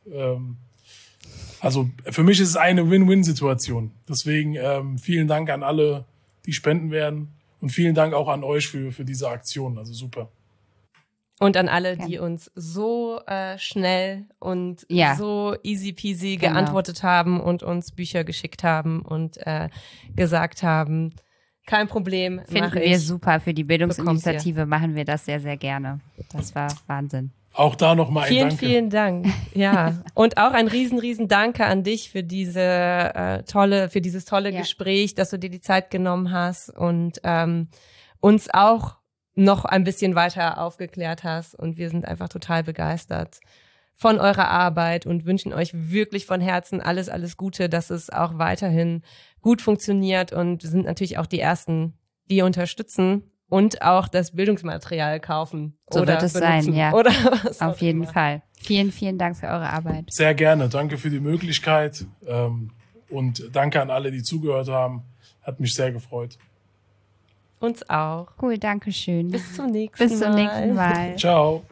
Also für mich ist es eine Win-Win-Situation. Deswegen vielen Dank an alle, die spenden werden und vielen Dank auch an euch für diese Aktion. Also super. Und an alle, die uns so schnell und so easy peasy geantwortet haben und uns Bücher geschickt haben und gesagt haben, kein Problem. Finden wir super. Für die Bildungsinitiative machen wir das sehr, sehr gerne. Das war Wahnsinn. Auch da nochmal ein Danke. Vielen Dank. Ja. Und auch ein riesen Danke an dich für dieses tolle Gespräch, dass du dir die Zeit genommen hast und uns auch noch ein bisschen weiter aufgeklärt hast. Und wir sind einfach total begeistert von eurer Arbeit und wünschen euch wirklich von Herzen alles Gute, dass es auch weiterhin gut funktioniert. Und wir sind natürlich auch die Ersten, die unterstützen und auch das Bildungsmaterial kaufen. So oder wird es benutzen. sein, ja. Oder was auf jeden Fall. Vielen Dank für eure Arbeit. Sehr gerne. Danke für die Möglichkeit. Und danke an alle, die zugehört haben. Hat mich sehr gefreut. Uns auch. Cool, danke schön. Bis zum nächsten Mal. Ciao.